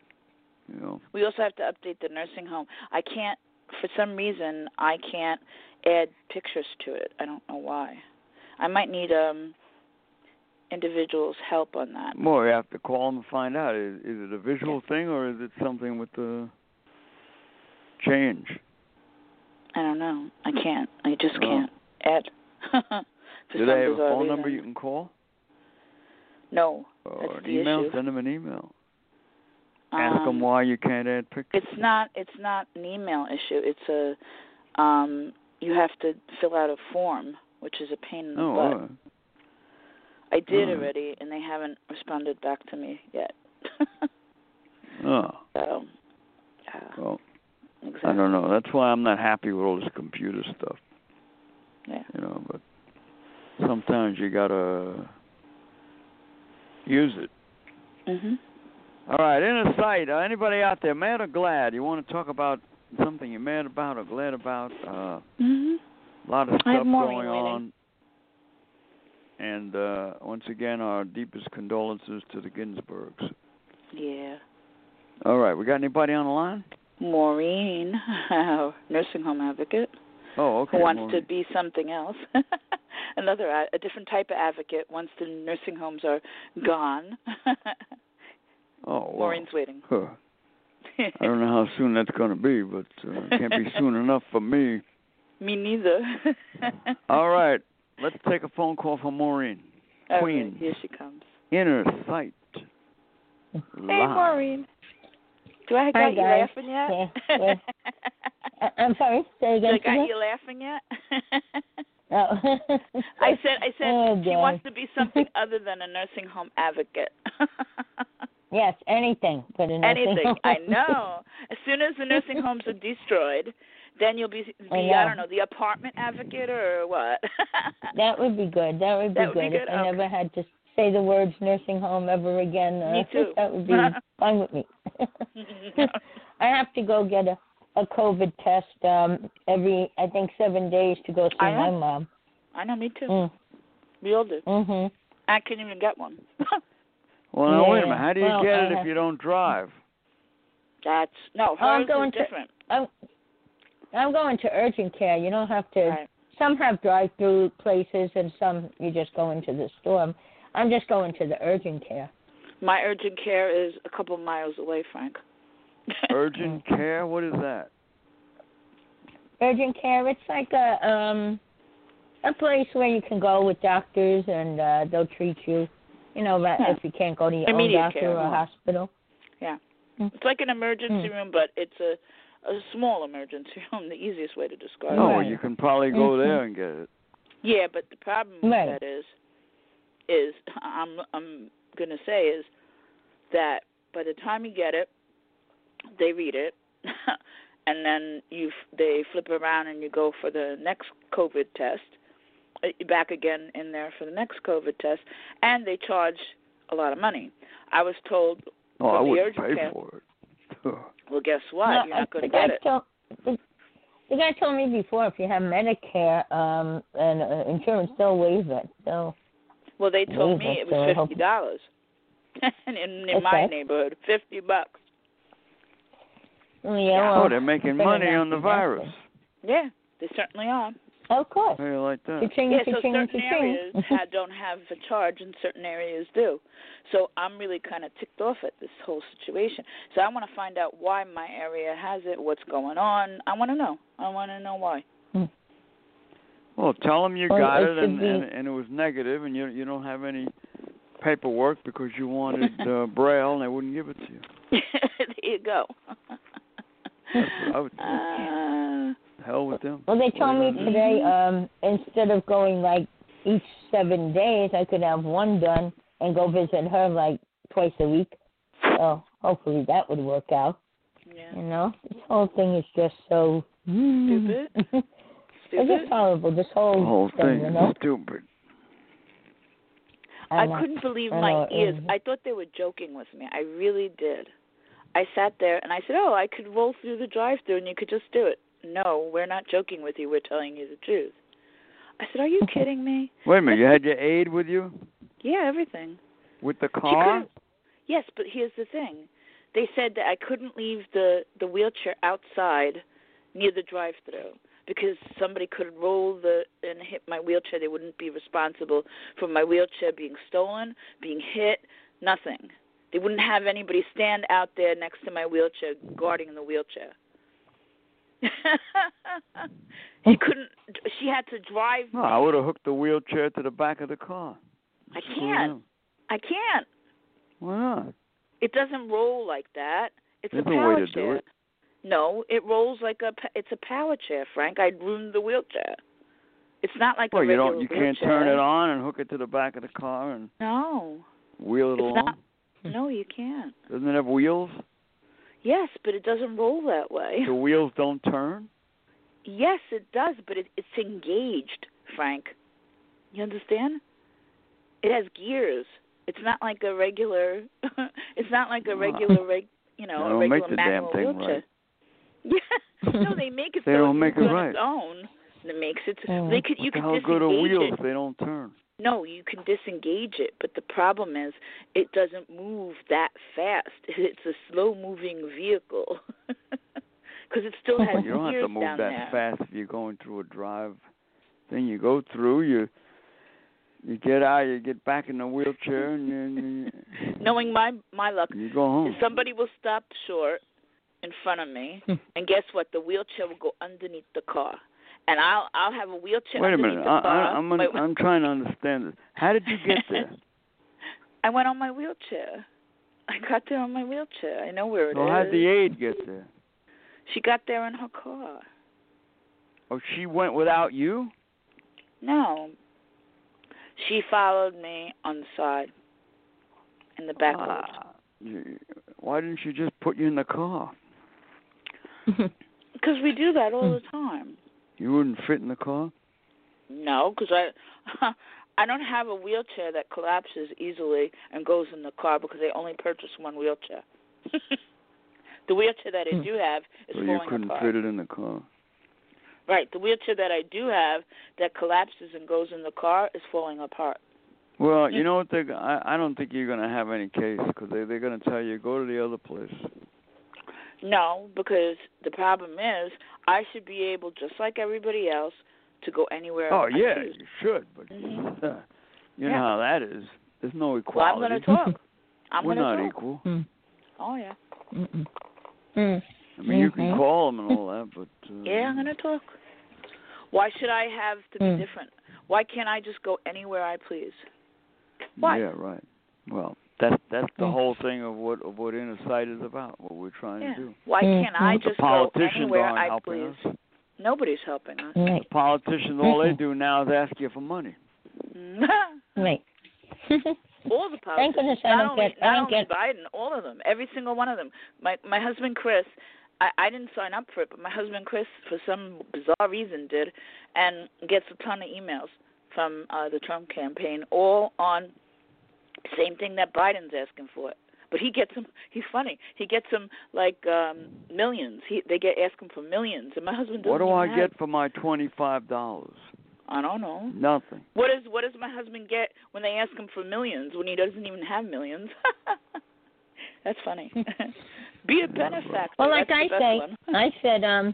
Speaker 2: You know.
Speaker 3: We also have to update the nursing home. I can't, for some reason, I can't add pictures to it. I don't know why. I might need um individuals' help on that.
Speaker 2: Well, you have to call them and find out. Is, is it a visual yeah. thing or is it something with the change?
Speaker 3: I don't know. I can't. I just
Speaker 2: oh.
Speaker 3: can't add.
Speaker 2: Do they have a phone reason. number you can call?
Speaker 3: No.
Speaker 2: Or
Speaker 3: that's
Speaker 2: an
Speaker 3: the
Speaker 2: email?
Speaker 3: issue.
Speaker 2: Send them an email.
Speaker 3: Um,
Speaker 2: Ask them why you can't add pictures.
Speaker 3: It's not. It's not an email issue. It's a. Um, you have to fill out a form, which is a pain in the
Speaker 2: oh,
Speaker 3: butt.
Speaker 2: Right.
Speaker 3: I did
Speaker 2: oh.
Speaker 3: already, and they haven't responded back to me yet.
Speaker 2: oh.
Speaker 3: So. Uh,
Speaker 2: well,
Speaker 3: exactly.
Speaker 2: I don't know. That's why I'm not happy with all this computer stuff.
Speaker 3: Yeah.
Speaker 2: You know, but sometimes you gotta use it.
Speaker 3: Mhm.
Speaker 2: All right, inner sight. Uh, anybody out there, mad or glad? You want to talk about something you're mad about or glad about? Uh,
Speaker 3: mhm.
Speaker 2: A lot of stuff going
Speaker 3: on.
Speaker 2: Waiting. And uh, once again, our deepest condolences to the Ginsburgs.
Speaker 3: Yeah.
Speaker 2: All right, we got anybody on the line?
Speaker 3: Maureen, our nursing home advocate.
Speaker 2: Oh, okay.
Speaker 3: Who wants
Speaker 2: Maureen.
Speaker 3: to be something else. Another, a different type of advocate once the nursing homes are gone.
Speaker 2: oh, wow.
Speaker 3: Maureen's waiting.
Speaker 2: Huh. I don't know how soon that's going to be, but uh, it can't be soon enough for me.
Speaker 3: Me neither.
Speaker 2: All right, let's take a phone call from Maureen.
Speaker 3: All
Speaker 2: Queen.
Speaker 3: Right, here she comes.
Speaker 2: Inner Sight.
Speaker 3: Hey,
Speaker 2: Live.
Speaker 3: Maureen. Do I got
Speaker 4: Hi,
Speaker 3: you
Speaker 4: guys.
Speaker 3: laughing yet?
Speaker 4: Yeah, yeah. I'm sorry. Say again.
Speaker 3: Do I got you laughing yet?
Speaker 4: Oh.
Speaker 3: I said. I said
Speaker 4: oh,
Speaker 3: she wants to be something other than a nursing home advocate.
Speaker 4: Yes, anything but a nursing
Speaker 3: anything.
Speaker 4: home.
Speaker 3: I know. As soon as the nursing homes are destroyed, then you'll be the I, I don't know the apartment advocate or what.
Speaker 4: That would be good. That would be,
Speaker 3: that would
Speaker 4: good.
Speaker 3: be good.
Speaker 4: If I
Speaker 3: okay.
Speaker 4: never had to say the words nursing home ever again. Uh,
Speaker 3: me too.
Speaker 4: That would be fine with me. I have to go get a, a COVID test um, every, I think, seven days to go see
Speaker 3: I
Speaker 4: my mom.
Speaker 3: I know, me too.
Speaker 4: Mm.
Speaker 3: We all do.
Speaker 4: Mm-hmm.
Speaker 3: I couldn't even get one.
Speaker 2: Well, now,
Speaker 4: yeah.
Speaker 2: wait a minute. How do you
Speaker 4: well,
Speaker 2: get
Speaker 4: I
Speaker 2: it
Speaker 4: have...
Speaker 2: if you don't drive?
Speaker 3: That's, no, hers
Speaker 4: oh, I'm going
Speaker 3: is
Speaker 4: to,
Speaker 3: different.
Speaker 4: I'm, I'm going to urgent care. You don't have to,
Speaker 3: right.
Speaker 4: Some have drive-through places and some you just go into the store. I'm just going to the urgent care.
Speaker 3: My urgent care is a couple miles away, Frank.
Speaker 2: Urgent care? What is that?
Speaker 4: Urgent care, it's like a um a place where you can go with doctors and uh, they'll treat you, you know,
Speaker 3: yeah.
Speaker 4: if you can't go to your
Speaker 3: Immediate
Speaker 4: own doctor
Speaker 3: care.
Speaker 4: or a hospital.
Speaker 3: Yeah.
Speaker 4: Mm.
Speaker 3: It's like an emergency
Speaker 4: mm.
Speaker 3: room, but it's a, a small emergency room, the easiest way to describe
Speaker 2: oh,
Speaker 3: it.
Speaker 2: well, you can probably go
Speaker 4: mm-hmm.
Speaker 2: there and get it.
Speaker 3: Yeah, but the problem with
Speaker 4: right.
Speaker 3: that is, is I'm I'm going to say is that by the time you get it, they read it, and then you they flip around and you go for the next COVID test, back again in there for the next COVID test, and they charge a lot of money. I was told
Speaker 2: Oh, I
Speaker 3: the
Speaker 2: wouldn't
Speaker 3: urgent
Speaker 2: pay
Speaker 3: care,
Speaker 2: for it.
Speaker 3: well, guess what?
Speaker 4: No,
Speaker 3: You're not going to
Speaker 4: guy
Speaker 3: get it.
Speaker 4: Told, the, the guy told me before if you have Medicare um, and uh, insurance, they'll waive it. So.
Speaker 3: Well, they told me it was
Speaker 4: so
Speaker 3: fifty dollars. in in
Speaker 4: okay.
Speaker 3: my neighborhood, fifty bucks.
Speaker 4: Yeah, well,
Speaker 2: oh, they're making money on the virus.
Speaker 3: Yeah, they certainly are.
Speaker 4: Of course.
Speaker 2: How do you like that?
Speaker 4: Ka-ching,
Speaker 3: yeah, so
Speaker 4: ka-ching,
Speaker 3: certain
Speaker 4: ka-ching.
Speaker 3: areas ha- don't have a charge and certain areas do. So I'm really kind of ticked off at this whole situation. So I want to find out why my area has it, what's going on. I want to know. I want to know why.
Speaker 4: Hmm.
Speaker 2: Well, tell them you
Speaker 4: well,
Speaker 2: got
Speaker 4: it
Speaker 2: it, and,
Speaker 4: be...
Speaker 2: and, and it was negative, and you you don't have any paperwork because you wanted uh, Braille, and they wouldn't give it to you.
Speaker 3: There you go.
Speaker 2: That's what I would think.
Speaker 3: Uh,
Speaker 2: Hell with them.
Speaker 4: Well, they told me
Speaker 2: do?
Speaker 4: today, um, instead of going like each seven days, I could have one done and go visit her like twice a week. So hopefully that would work out.
Speaker 3: Yeah.
Speaker 4: You know, this whole thing is just so
Speaker 3: stupid.
Speaker 4: It's
Speaker 3: Stupid.
Speaker 4: just horrible. This whole,
Speaker 2: The whole
Speaker 4: thing,
Speaker 2: thing
Speaker 4: you know.
Speaker 2: is stupid.
Speaker 4: I,
Speaker 3: I couldn't believe
Speaker 4: I
Speaker 3: my
Speaker 4: know,
Speaker 3: ears.
Speaker 4: it,
Speaker 3: I thought they were joking with me. I really did. I sat there and I said, oh, I could roll through the drive-thru and you could just do it. No, we're not joking with you. We're telling you the truth. I said, are you kidding me?
Speaker 2: Wait a minute. You had your aide with you?
Speaker 3: Yeah, everything.
Speaker 2: With the
Speaker 3: She
Speaker 2: car?
Speaker 3: couldn't- Yes, but here's the thing. They said that I couldn't leave the, the wheelchair outside near the drive-thru because somebody could roll the and hit my wheelchair. They wouldn't be responsible for my wheelchair being stolen, being hit, nothing. They wouldn't have anybody stand out there next to my wheelchair guarding the wheelchair. She couldn't. She had to drive.
Speaker 2: No, I would have hooked the wheelchair to the back of the car.
Speaker 3: I can't. I can't.
Speaker 2: Why not?
Speaker 3: It doesn't roll like that. It's
Speaker 2: There's
Speaker 3: a
Speaker 2: a
Speaker 3: power
Speaker 2: way to
Speaker 3: chair.
Speaker 2: do it.
Speaker 3: No, it rolls like a. It's a power chair, Frank. I'd ruined the wheelchair. It's not like
Speaker 2: well,
Speaker 3: a
Speaker 2: you
Speaker 3: regular
Speaker 2: don't. You
Speaker 3: wheelchair.
Speaker 2: can't turn it on and hook it to the back of the car and
Speaker 3: No.
Speaker 2: wheel it
Speaker 3: It's
Speaker 2: along.
Speaker 3: not. No, you can't.
Speaker 2: Doesn't it have wheels?
Speaker 3: Yes, but it doesn't roll that way.
Speaker 2: The wheels don't turn?
Speaker 3: Yes, it does, but it, it's engaged, Frank. You understand? It has gears. It's not like a regular. It's not like a regular, reg, you know,
Speaker 2: They
Speaker 3: a
Speaker 2: don't
Speaker 3: regular
Speaker 2: make the
Speaker 3: manual
Speaker 2: damn thing
Speaker 3: wheelchair.
Speaker 2: right.
Speaker 3: Yeah, no, they make it
Speaker 2: They
Speaker 3: so
Speaker 2: don't
Speaker 3: it
Speaker 2: make
Speaker 3: moves
Speaker 2: it
Speaker 3: on
Speaker 2: right.
Speaker 3: its own. It makes it.
Speaker 4: Mm.
Speaker 3: They could.
Speaker 2: What
Speaker 3: You
Speaker 2: the
Speaker 3: could
Speaker 2: hell good are
Speaker 3: disengage
Speaker 2: wheels
Speaker 3: it.
Speaker 2: if they don't turn?
Speaker 3: No, you can disengage it, but the problem is it doesn't move that fast. It's a slow-moving vehicle because it still has
Speaker 2: You don't have
Speaker 3: gears
Speaker 2: to move
Speaker 3: down
Speaker 2: that
Speaker 3: there.
Speaker 2: fast if you're going through a drive. Then you go through, you you get out, you get back in the wheelchair, and then you,
Speaker 3: Knowing my my luck,
Speaker 2: you go home.
Speaker 3: somebody will stop short in front of me, and guess what? The wheelchair will go underneath the car, and I'll I'll have a wheelchair
Speaker 2: Wait a
Speaker 3: underneath
Speaker 2: minute,
Speaker 3: the
Speaker 2: I,
Speaker 3: car.
Speaker 2: I, I'm, un,
Speaker 3: My-
Speaker 2: I'm trying to understand this. How did you get there?
Speaker 3: I went on my wheelchair. I got there on my wheelchair. I know where it
Speaker 2: So
Speaker 3: is.
Speaker 2: how'd the aide get there?
Speaker 3: She got there in her car.
Speaker 2: Oh, she went without you?
Speaker 3: No. She followed me on the side, in the back of it.
Speaker 2: Ah, you, why didn't she just put you in the car?
Speaker 3: Because we do that all the time.
Speaker 2: You wouldn't fit in the car?
Speaker 3: No, because I, I don't have a wheelchair that collapses easily and goes in the car because they only purchased one wheelchair. The wheelchair that I do have is
Speaker 2: So you
Speaker 3: falling
Speaker 2: couldn't
Speaker 3: apart.
Speaker 2: fit it in the car.
Speaker 3: Right, the wheelchair that I do have that collapses and goes in the car is falling apart.
Speaker 2: Well, you know what? They, I, I don't think you're going to have any case because they, they're going to tell you, go to the other place.
Speaker 3: No, because the problem is I should be able, just like everybody else, to go anywhere
Speaker 2: Oh,
Speaker 3: I
Speaker 2: yeah,
Speaker 3: choose.
Speaker 2: you should, but
Speaker 3: Mhm.
Speaker 2: uh, you know
Speaker 3: Yeah.
Speaker 2: how that is. There's no
Speaker 3: Well,
Speaker 2: equality.
Speaker 3: I'm going to talk. I'm
Speaker 2: We're
Speaker 3: gonna
Speaker 2: not
Speaker 3: talk.
Speaker 2: equal.
Speaker 4: Mm.
Speaker 3: Oh, yeah.
Speaker 4: Mm-mm. Mm.
Speaker 2: I mean, you can
Speaker 4: Mhm.
Speaker 2: call them and all that, but... Uh,
Speaker 3: Yeah, I'm going to talk. Why should I have to be
Speaker 4: Mm.
Speaker 3: different? Why can't I just go anywhere I please? Why?
Speaker 2: Yeah, right. Well, that's that's the
Speaker 4: Mm.
Speaker 2: whole thing of what of what Inner Sight is about, what we're trying
Speaker 3: Yeah.
Speaker 2: to do.
Speaker 3: Why can't I
Speaker 4: Mhm.
Speaker 2: The
Speaker 3: just go
Speaker 2: politicians
Speaker 3: anywhere
Speaker 2: aren't
Speaker 3: I
Speaker 2: helping
Speaker 3: please?
Speaker 2: us.
Speaker 3: Nobody's helping us.
Speaker 4: Right.
Speaker 2: The politicians, all they
Speaker 4: Mhm.
Speaker 2: do now is ask you for money.
Speaker 4: Right.
Speaker 3: All the
Speaker 4: Thank
Speaker 3: politicians.
Speaker 4: goodness I
Speaker 3: not
Speaker 4: don't
Speaker 3: only,
Speaker 4: get. I
Speaker 3: not
Speaker 4: don't
Speaker 3: only
Speaker 4: get.
Speaker 3: Biden, all of them, every single one of them. My my husband Chris, I, I didn't sign up for it, but my husband Chris, for some bizarre reason, did, and gets a ton of emails from uh, the Trump campaign, all on same thing that Biden's asking for. But he gets them. He's funny. He gets them like um, millions. He they get asking for millions, and my husband doesn't.
Speaker 2: What do
Speaker 3: even
Speaker 2: I
Speaker 3: have
Speaker 2: get
Speaker 3: it.
Speaker 2: for my twenty-five dollars?
Speaker 3: I don't know.
Speaker 2: Nothing.
Speaker 3: What is what does my husband get when they ask him for millions when he doesn't even have millions? That's funny. Be a benefactor.
Speaker 4: Well, like
Speaker 3: That's
Speaker 4: I
Speaker 3: the best
Speaker 4: say,
Speaker 3: one.
Speaker 4: I said, um,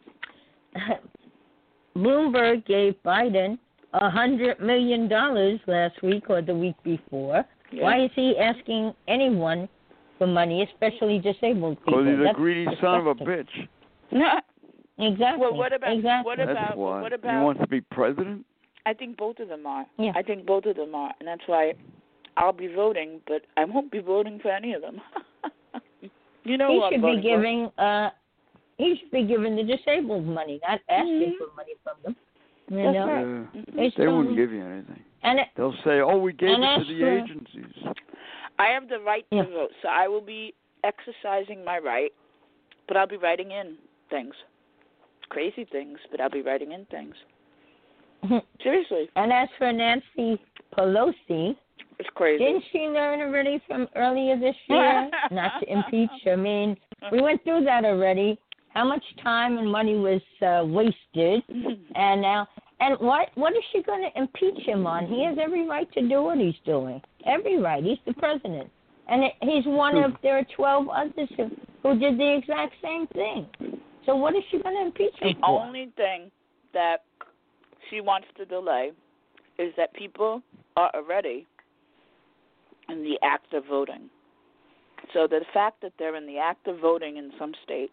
Speaker 4: Bloomberg gave Biden a hundred million dollars last week or the week before.
Speaker 3: Yeah.
Speaker 4: Why is he asking anyone for money, especially disabled people?
Speaker 2: Because he's a
Speaker 4: That's
Speaker 2: greedy son of a
Speaker 4: disgusting.
Speaker 2: bitch.
Speaker 4: Exactly.
Speaker 3: Well, what about
Speaker 4: exactly.
Speaker 3: what
Speaker 2: That's
Speaker 3: about
Speaker 2: why.
Speaker 3: what
Speaker 2: He
Speaker 3: about?
Speaker 2: wants to be president?
Speaker 3: I think both of them are.
Speaker 4: Yeah.
Speaker 3: I think both of them are, and that's why I'll be voting, but I won't be voting for any of them. You know
Speaker 4: he
Speaker 3: who I'm
Speaker 4: should
Speaker 3: voting
Speaker 4: be giving. Uh, he should be giving the disabled money, not asking
Speaker 3: Mhm.
Speaker 4: for money from them. You
Speaker 3: That's
Speaker 4: know?
Speaker 3: right.
Speaker 2: Uh,
Speaker 3: Mhm.
Speaker 4: It's,
Speaker 2: they
Speaker 4: um,
Speaker 2: wouldn't give you anything.
Speaker 4: And it,
Speaker 2: They'll say, oh, we gave
Speaker 4: And
Speaker 2: it to
Speaker 4: that's
Speaker 2: the
Speaker 4: true.
Speaker 2: agencies.
Speaker 3: I have the right
Speaker 4: Yeah.
Speaker 3: to vote, so I will be exercising my right, but I'll be writing in things. Crazy things, but I'll be writing in things. Seriously.
Speaker 4: and as for Nancy Pelosi,
Speaker 3: It's crazy.
Speaker 4: didn't she learn already from earlier this year not to impeach? I mean, we went through that already. How much time and money was uh, wasted, and now, and what what is she going to impeach him on? He has every right to do what he's doing. Every right. He's the president, and it, he's one of. There are twelve others who, who did the exact same thing. So what is she going to impeach him
Speaker 3: The
Speaker 4: for?
Speaker 3: only thing that she wants to delay is that people are already in the act of voting. So the fact that they're in the act of voting in some states,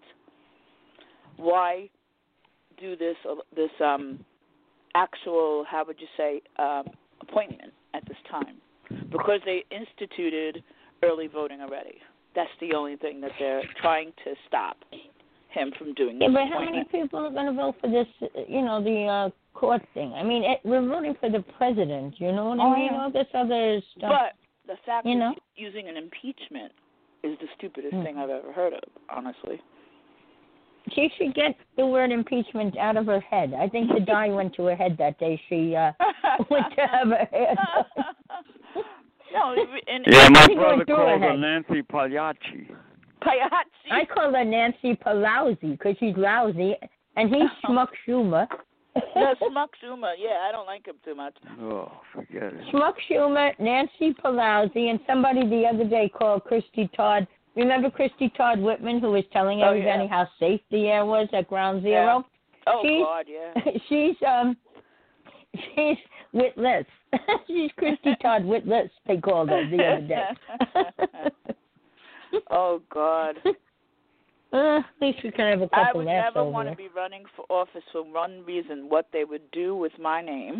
Speaker 3: why do this this um, actual, how would you say, um, appointment at this time? Because they instituted early voting already. That's the only thing that they're trying to stop him from doing.
Speaker 4: Yeah,
Speaker 3: this
Speaker 4: but how
Speaker 3: appointment.
Speaker 4: many people are going to vote for this, you know, the uh, court thing? I mean, it, we're voting for the president, you know what
Speaker 3: Oh,
Speaker 4: I mean?
Speaker 3: yeah.
Speaker 4: All this other stuff.
Speaker 3: But the fact
Speaker 4: you
Speaker 3: that
Speaker 4: know?
Speaker 3: using an impeachment is the stupidest
Speaker 4: Mm.
Speaker 3: thing I've ever heard of, honestly.
Speaker 4: She should get the word impeachment out of her head. I think the dye went to her head that day. She uh, went to have her hair done.
Speaker 3: No, and,
Speaker 2: Yeah, my
Speaker 4: She
Speaker 2: brother
Speaker 4: went through
Speaker 2: called
Speaker 4: her
Speaker 2: her
Speaker 4: head.
Speaker 2: Nancy Pagliacci.
Speaker 3: Pagliacci.
Speaker 4: I call her Nancy Pelosi because she's lousy, and he's Schmuck Schumer.
Speaker 3: No, Schmuck Schumer. Yeah, I don't like him too much.
Speaker 2: Oh, forget it.
Speaker 4: Schmuck Schumer, Nancy Pelosi, and somebody the other day called Christy Todd. Remember Christy Todd Whitman, who was telling
Speaker 3: Oh,
Speaker 4: everybody
Speaker 3: yeah.
Speaker 4: how safe the air was at Ground Zero?
Speaker 3: Oh,
Speaker 4: she's,
Speaker 3: God, yeah.
Speaker 4: she's um, she's witless. She's Christy Todd witless. They called her the other day.
Speaker 3: Oh, God.
Speaker 4: Uh, at least we can have a
Speaker 3: I
Speaker 4: couple
Speaker 3: would
Speaker 4: laughs
Speaker 3: never
Speaker 4: over
Speaker 3: want to
Speaker 4: there.
Speaker 3: be running for office for one reason, what they would do with my name.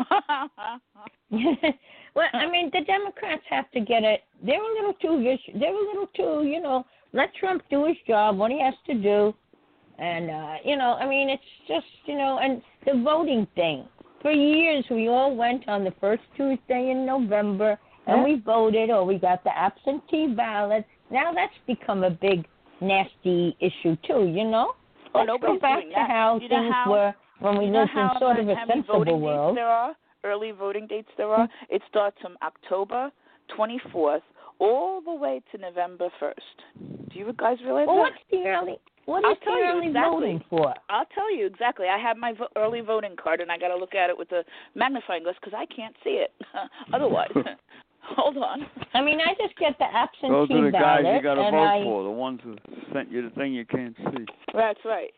Speaker 4: Well, I mean, the Democrats have to get it. They're a little too vicious. They're a little too, you know, let Trump do his job, what he has to do. And, uh, you know, I mean, it's just, you know, and the voting thing. For years, we all went on the first Tuesday in November, and we voted, or we got the absentee ballot. Now that's become a big, nasty issue, too, you know?
Speaker 3: Oh,
Speaker 4: Let's
Speaker 3: nobody's
Speaker 4: go back
Speaker 3: doing
Speaker 4: to
Speaker 3: that.
Speaker 4: how
Speaker 3: You know
Speaker 4: things
Speaker 3: how-
Speaker 4: were when we
Speaker 3: you know
Speaker 4: lived in
Speaker 3: how
Speaker 4: sort of a
Speaker 3: how many
Speaker 4: sensible
Speaker 3: voting
Speaker 4: world.
Speaker 3: dates there are? Early voting dates there are? It starts from October twenty-fourth all the way to November first. Do you guys realize
Speaker 4: Well,
Speaker 3: that?
Speaker 4: what's the early? What
Speaker 3: I'll
Speaker 4: is the
Speaker 3: tell you
Speaker 4: early
Speaker 3: exactly.
Speaker 4: voting for?
Speaker 3: I'll tell you exactly. I have my vo- early voting card, and I got to look at it with a magnifying glass because I can't see it. Otherwise, hold on.
Speaker 4: I mean, I just get the absentee
Speaker 2: Those are the guys
Speaker 4: ballot,
Speaker 2: you got to
Speaker 4: and
Speaker 2: vote
Speaker 4: I,
Speaker 2: for, the ones who sent you the thing you can't see.
Speaker 3: That's right.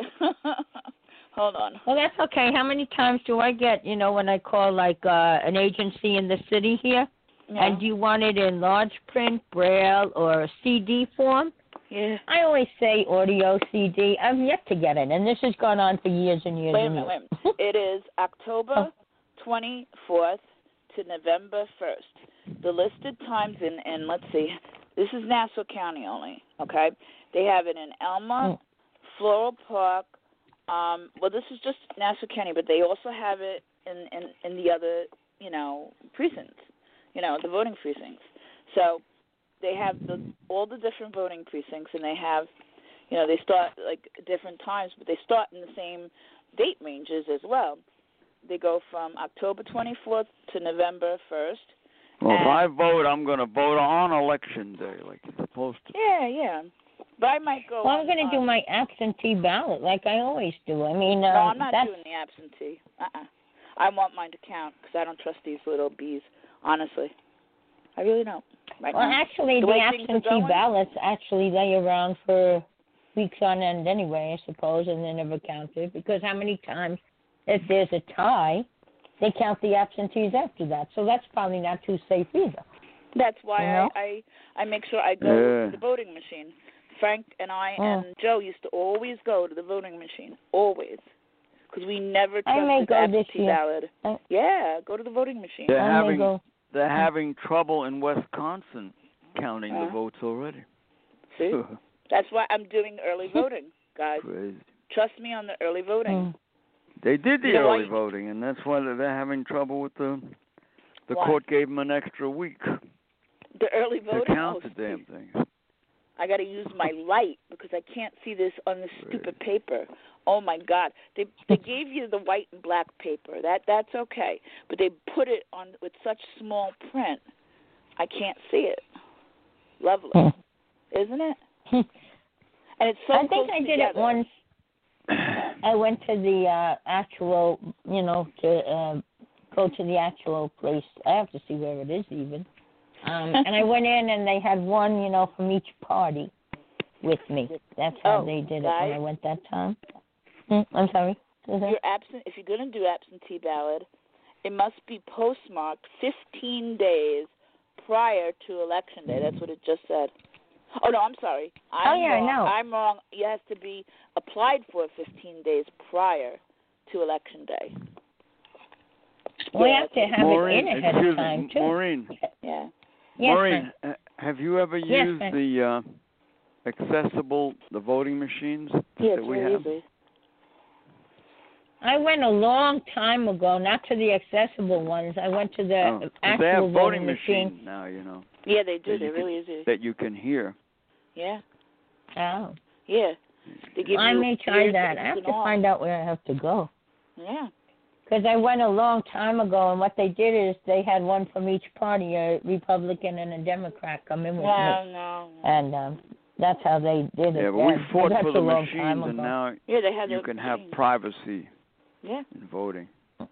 Speaker 3: Hold on.
Speaker 4: Well, that's okay. How many times do I get, you know, when I call, like, uh, an agency in the city here?
Speaker 3: Yeah.
Speaker 4: And do you want it in large print, braille, or a C D form?
Speaker 3: Yeah.
Speaker 4: I always say audio C D. I've yet to get it, and this has gone on for years and years
Speaker 3: Wait a
Speaker 4: and
Speaker 3: minute,
Speaker 4: years.
Speaker 3: wait a minute. It is October twenty-fourth to November first. The listed times in, in, let's see, this is Nassau County only, okay? They have it in Elma,
Speaker 4: Mm.
Speaker 3: Floral Park. Um, well, this is just Nassau County, but they also have it in, in, in the other, you know, precincts, you know, the voting precincts. So they have the all the different voting precincts, and they have, you know, they start like different times, but they start in the same date ranges as well. They go from October twenty-fourth to November first.
Speaker 2: Well, if
Speaker 3: And-
Speaker 2: I vote, I'm going to vote on election day, like you're supposed to.
Speaker 3: Yeah, yeah. But I might go.
Speaker 4: Well, I'm
Speaker 3: on,
Speaker 4: going to
Speaker 3: uh,
Speaker 4: do my absentee ballot like I always do. I mean, uh,
Speaker 3: No, I'm not
Speaker 4: that's,
Speaker 3: doing the absentee. Uh-uh. I want mine to count because I don't trust these little bees. Honestly, I really don't. Right
Speaker 4: well,
Speaker 3: now.
Speaker 4: actually,
Speaker 3: The
Speaker 4: the,
Speaker 3: way things are
Speaker 4: absentee
Speaker 3: going?
Speaker 4: ballots actually lay around for weeks on end anyway, I suppose, and they're never counted because how many times, if there's a tie, they count the absentees after that. So that's probably not too safe either.
Speaker 3: That's why
Speaker 4: You know?
Speaker 3: I, I I make sure I go
Speaker 2: Yeah.
Speaker 3: to the voting machine. Frank and I
Speaker 4: Oh.
Speaker 3: and Joe used to always go to the voting machine, always, because we never
Speaker 4: I may
Speaker 3: trusted the
Speaker 4: go this
Speaker 3: absentee
Speaker 4: year.
Speaker 3: ballot.
Speaker 4: I-
Speaker 3: Yeah, go to the voting machine.
Speaker 2: They're
Speaker 4: I may
Speaker 2: having
Speaker 4: go.
Speaker 2: they're having trouble in Wisconsin counting the
Speaker 3: Uh-huh.
Speaker 2: votes already.
Speaker 3: See, that's why I'm doing early voting, guys.
Speaker 2: Crazy.
Speaker 3: Trust me on the early voting.
Speaker 4: Mm.
Speaker 2: They did the
Speaker 3: You know why
Speaker 2: early
Speaker 3: you-
Speaker 2: voting, and that's why they're having trouble with the. The
Speaker 3: Why?
Speaker 2: court gave them an extra week
Speaker 3: The early
Speaker 2: to
Speaker 3: voting.
Speaker 2: count
Speaker 3: Oh,
Speaker 2: the damn thing.
Speaker 3: I got to use my light because I can't see this on this stupid paper. Oh my God! They they gave you the white and black paper. That that's okay, but they put it on with such small print. I can't see it. Lovely, isn't it? And it's so
Speaker 4: I think
Speaker 3: close
Speaker 4: I did
Speaker 3: together.
Speaker 4: it once. I went to the uh, actual, you know, to uh, go to the actual place. I have to see where it is even. Um, and I went in and they had one, you know, from each party with me. That's how
Speaker 3: Oh,
Speaker 4: they did it
Speaker 3: nice.
Speaker 4: when I went that time. Mm, I'm sorry.
Speaker 3: your absent. If you're going to do absentee ballot, it must be postmarked fifteen days prior to election day. That's what it just said. Oh no, I'm sorry. I'm
Speaker 4: oh yeah,
Speaker 3: wrong.
Speaker 4: I know.
Speaker 3: I'm wrong. It has to be applied for fifteen days prior to election day.
Speaker 4: We
Speaker 3: yeah,
Speaker 4: have to have
Speaker 2: Maureen,
Speaker 4: it in ahead
Speaker 2: excuse
Speaker 4: of time
Speaker 2: me,
Speaker 4: too.
Speaker 2: Maureen.
Speaker 3: Yeah.
Speaker 4: Yes,
Speaker 2: Maureen,
Speaker 4: ma'am.
Speaker 2: uh, have you ever
Speaker 4: Yes,
Speaker 2: used
Speaker 4: ma'am.
Speaker 2: the uh, accessible, the voting machines
Speaker 3: Yeah,
Speaker 2: that
Speaker 3: it's
Speaker 2: we
Speaker 3: real
Speaker 2: have?
Speaker 3: easy.
Speaker 4: I went a long time ago, not to the accessible ones. I went to the
Speaker 2: Oh, 'cause
Speaker 4: actual
Speaker 2: they have
Speaker 4: voting
Speaker 2: voting
Speaker 4: machine.
Speaker 2: machines now, you know,
Speaker 3: Yeah, they do.
Speaker 2: that
Speaker 3: They're
Speaker 2: you can-
Speaker 3: really easy.
Speaker 2: that you can hear.
Speaker 3: Yeah.
Speaker 4: Oh.
Speaker 3: Yeah. They give
Speaker 4: I
Speaker 3: you
Speaker 4: may try
Speaker 3: years
Speaker 4: that. I have
Speaker 3: and
Speaker 4: to
Speaker 3: all.
Speaker 4: find out where I have to go.
Speaker 3: Yeah.
Speaker 4: Because I went a long time ago, and what they did is they had one from each party, a Republican and a Democrat, come in with
Speaker 3: No,
Speaker 4: me.
Speaker 3: no. no.
Speaker 4: And um, that's how they did it
Speaker 2: Yeah, but
Speaker 4: then.
Speaker 2: we fought
Speaker 4: That's
Speaker 2: for
Speaker 4: a
Speaker 2: the
Speaker 4: long
Speaker 2: machines,
Speaker 4: time
Speaker 2: and
Speaker 4: ago.
Speaker 2: now
Speaker 3: Yeah, they had
Speaker 2: you
Speaker 3: the
Speaker 2: can have
Speaker 3: machines.
Speaker 2: privacy
Speaker 3: Yeah.
Speaker 2: in voting.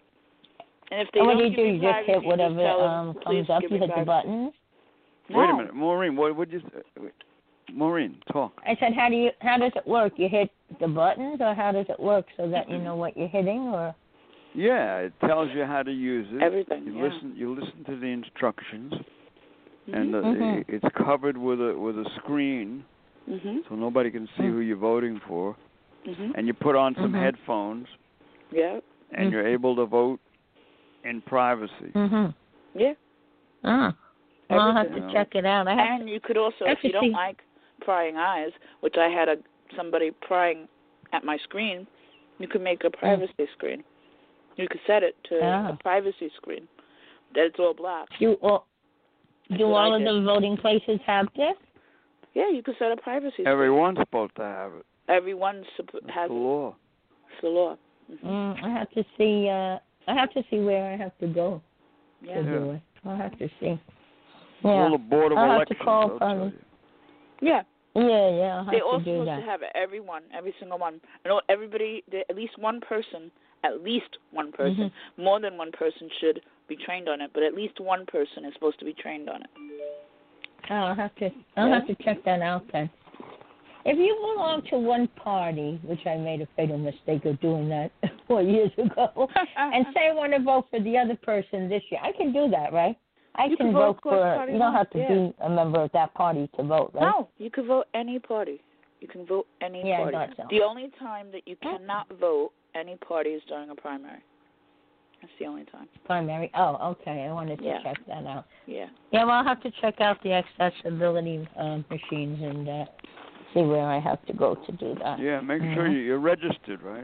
Speaker 3: And if they
Speaker 4: And what
Speaker 3: don't
Speaker 4: do you
Speaker 3: give
Speaker 4: do?
Speaker 3: you
Speaker 4: You just
Speaker 3: privacy,
Speaker 4: hit whatever
Speaker 3: just tell them,
Speaker 4: um,
Speaker 3: "Please
Speaker 4: comes up.
Speaker 3: give
Speaker 4: You
Speaker 3: me
Speaker 4: hit the
Speaker 3: privacy."
Speaker 4: buttons.
Speaker 3: No.
Speaker 2: Wait a minute, Maureen. What would you? Uh, wait. Maureen, talk.
Speaker 4: I said, how do you? How does it work? You hit the buttons, or how does it work so that you know what you're hitting, or?
Speaker 2: Yeah, it tells you how to use it.
Speaker 3: Everything.
Speaker 2: You
Speaker 3: yeah.
Speaker 2: listen. You listen to the instructions,
Speaker 3: Mhm.
Speaker 2: and uh,
Speaker 4: Mhm.
Speaker 2: it's covered with a with a screen,
Speaker 3: Mhm.
Speaker 2: so nobody can see
Speaker 4: Mm.
Speaker 2: who you're voting for.
Speaker 3: Mhm.
Speaker 2: And you put on some
Speaker 4: Mhm.
Speaker 2: headphones,
Speaker 3: Yeah.
Speaker 2: and
Speaker 4: Mm.
Speaker 2: you're able to vote in privacy.
Speaker 4: Mhm.
Speaker 3: Yeah.
Speaker 4: Ah. Well, I'll have
Speaker 3: Everything.
Speaker 4: to check it out. I have
Speaker 3: And you could also,
Speaker 4: I have
Speaker 3: if you
Speaker 4: to
Speaker 3: don't
Speaker 4: see.
Speaker 3: like prying eyes, which I had a somebody prying at my screen, you could make a privacy screen. You could set it to
Speaker 4: Ah.
Speaker 3: a privacy screen. That it's all black.
Speaker 4: Do all,
Speaker 3: That's
Speaker 4: do
Speaker 3: what I
Speaker 4: all of
Speaker 3: did.
Speaker 4: the voting places have this?
Speaker 3: Yeah, you could set a privacy screen.
Speaker 2: Everyone's supposed to have it.
Speaker 3: Everyone supp-
Speaker 2: That's
Speaker 3: has
Speaker 2: the
Speaker 3: it.
Speaker 2: law.
Speaker 3: It's the law. Mhm.
Speaker 4: Mm, I have to see. Uh, I have to see where I have to go
Speaker 3: Yeah.
Speaker 4: to
Speaker 2: Yeah.
Speaker 4: do it. I'll have to see.
Speaker 2: Well,
Speaker 4: Yeah.
Speaker 2: the Board of
Speaker 4: I'll have to
Speaker 2: Elections,
Speaker 4: call
Speaker 2: they'll tell
Speaker 4: probably.
Speaker 2: you.
Speaker 3: Yeah.
Speaker 4: Yeah, yeah. I'll have
Speaker 3: They
Speaker 4: to
Speaker 3: all
Speaker 4: do
Speaker 3: supposed
Speaker 4: that.
Speaker 3: to have it. Everyone, every single one. I know everybody. At least one person. At least one person.
Speaker 4: Mm-hmm.
Speaker 3: More than one person should be trained on it, but at least one person is supposed to be trained on it.
Speaker 4: Oh, I'll have to. I'll
Speaker 3: Yeah.
Speaker 4: have to check that out then. If you belong to one party, which I made a fatal mistake of doing that four years ago, and say I want to vote for the other person this year, I can do that, right? I
Speaker 3: You
Speaker 4: can
Speaker 3: can vote
Speaker 4: vote
Speaker 3: for what
Speaker 4: for.
Speaker 3: party
Speaker 4: You
Speaker 3: you
Speaker 4: don't
Speaker 3: want,
Speaker 4: have to
Speaker 3: yeah.
Speaker 4: be a member of that party to vote, right?
Speaker 3: No, you can vote any party. You can vote any
Speaker 4: Yeah, I
Speaker 3: party.
Speaker 4: thought so.
Speaker 3: The only time that you cannot vote any party is during a primary. That's the only time.
Speaker 4: Primary. Oh, okay. I wanted to
Speaker 3: Yeah.
Speaker 4: check that out.
Speaker 3: Yeah.
Speaker 4: Yeah, well, I'll have to check out the accessibility um, machines and uh, see where I have to go to do that.
Speaker 2: Yeah, make sure
Speaker 4: Mhm.
Speaker 2: you- you're registered, right?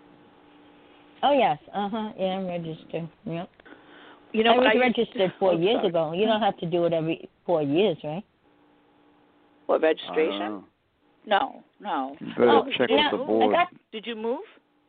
Speaker 4: Oh yes. Uh huh. Yeah, I'm registered. Yep.
Speaker 3: You know,
Speaker 4: I was
Speaker 3: I used
Speaker 4: registered
Speaker 3: to,
Speaker 4: four
Speaker 3: oh,
Speaker 4: years
Speaker 3: sorry.
Speaker 4: ago. You don't have to do it every four years, right?
Speaker 3: What,
Speaker 2: I
Speaker 3: registration?
Speaker 2: don't know.
Speaker 3: No, no.
Speaker 2: You better
Speaker 3: Oh,
Speaker 2: check
Speaker 3: yeah,
Speaker 2: with the
Speaker 3: I
Speaker 2: board.
Speaker 4: got-
Speaker 3: Did you move?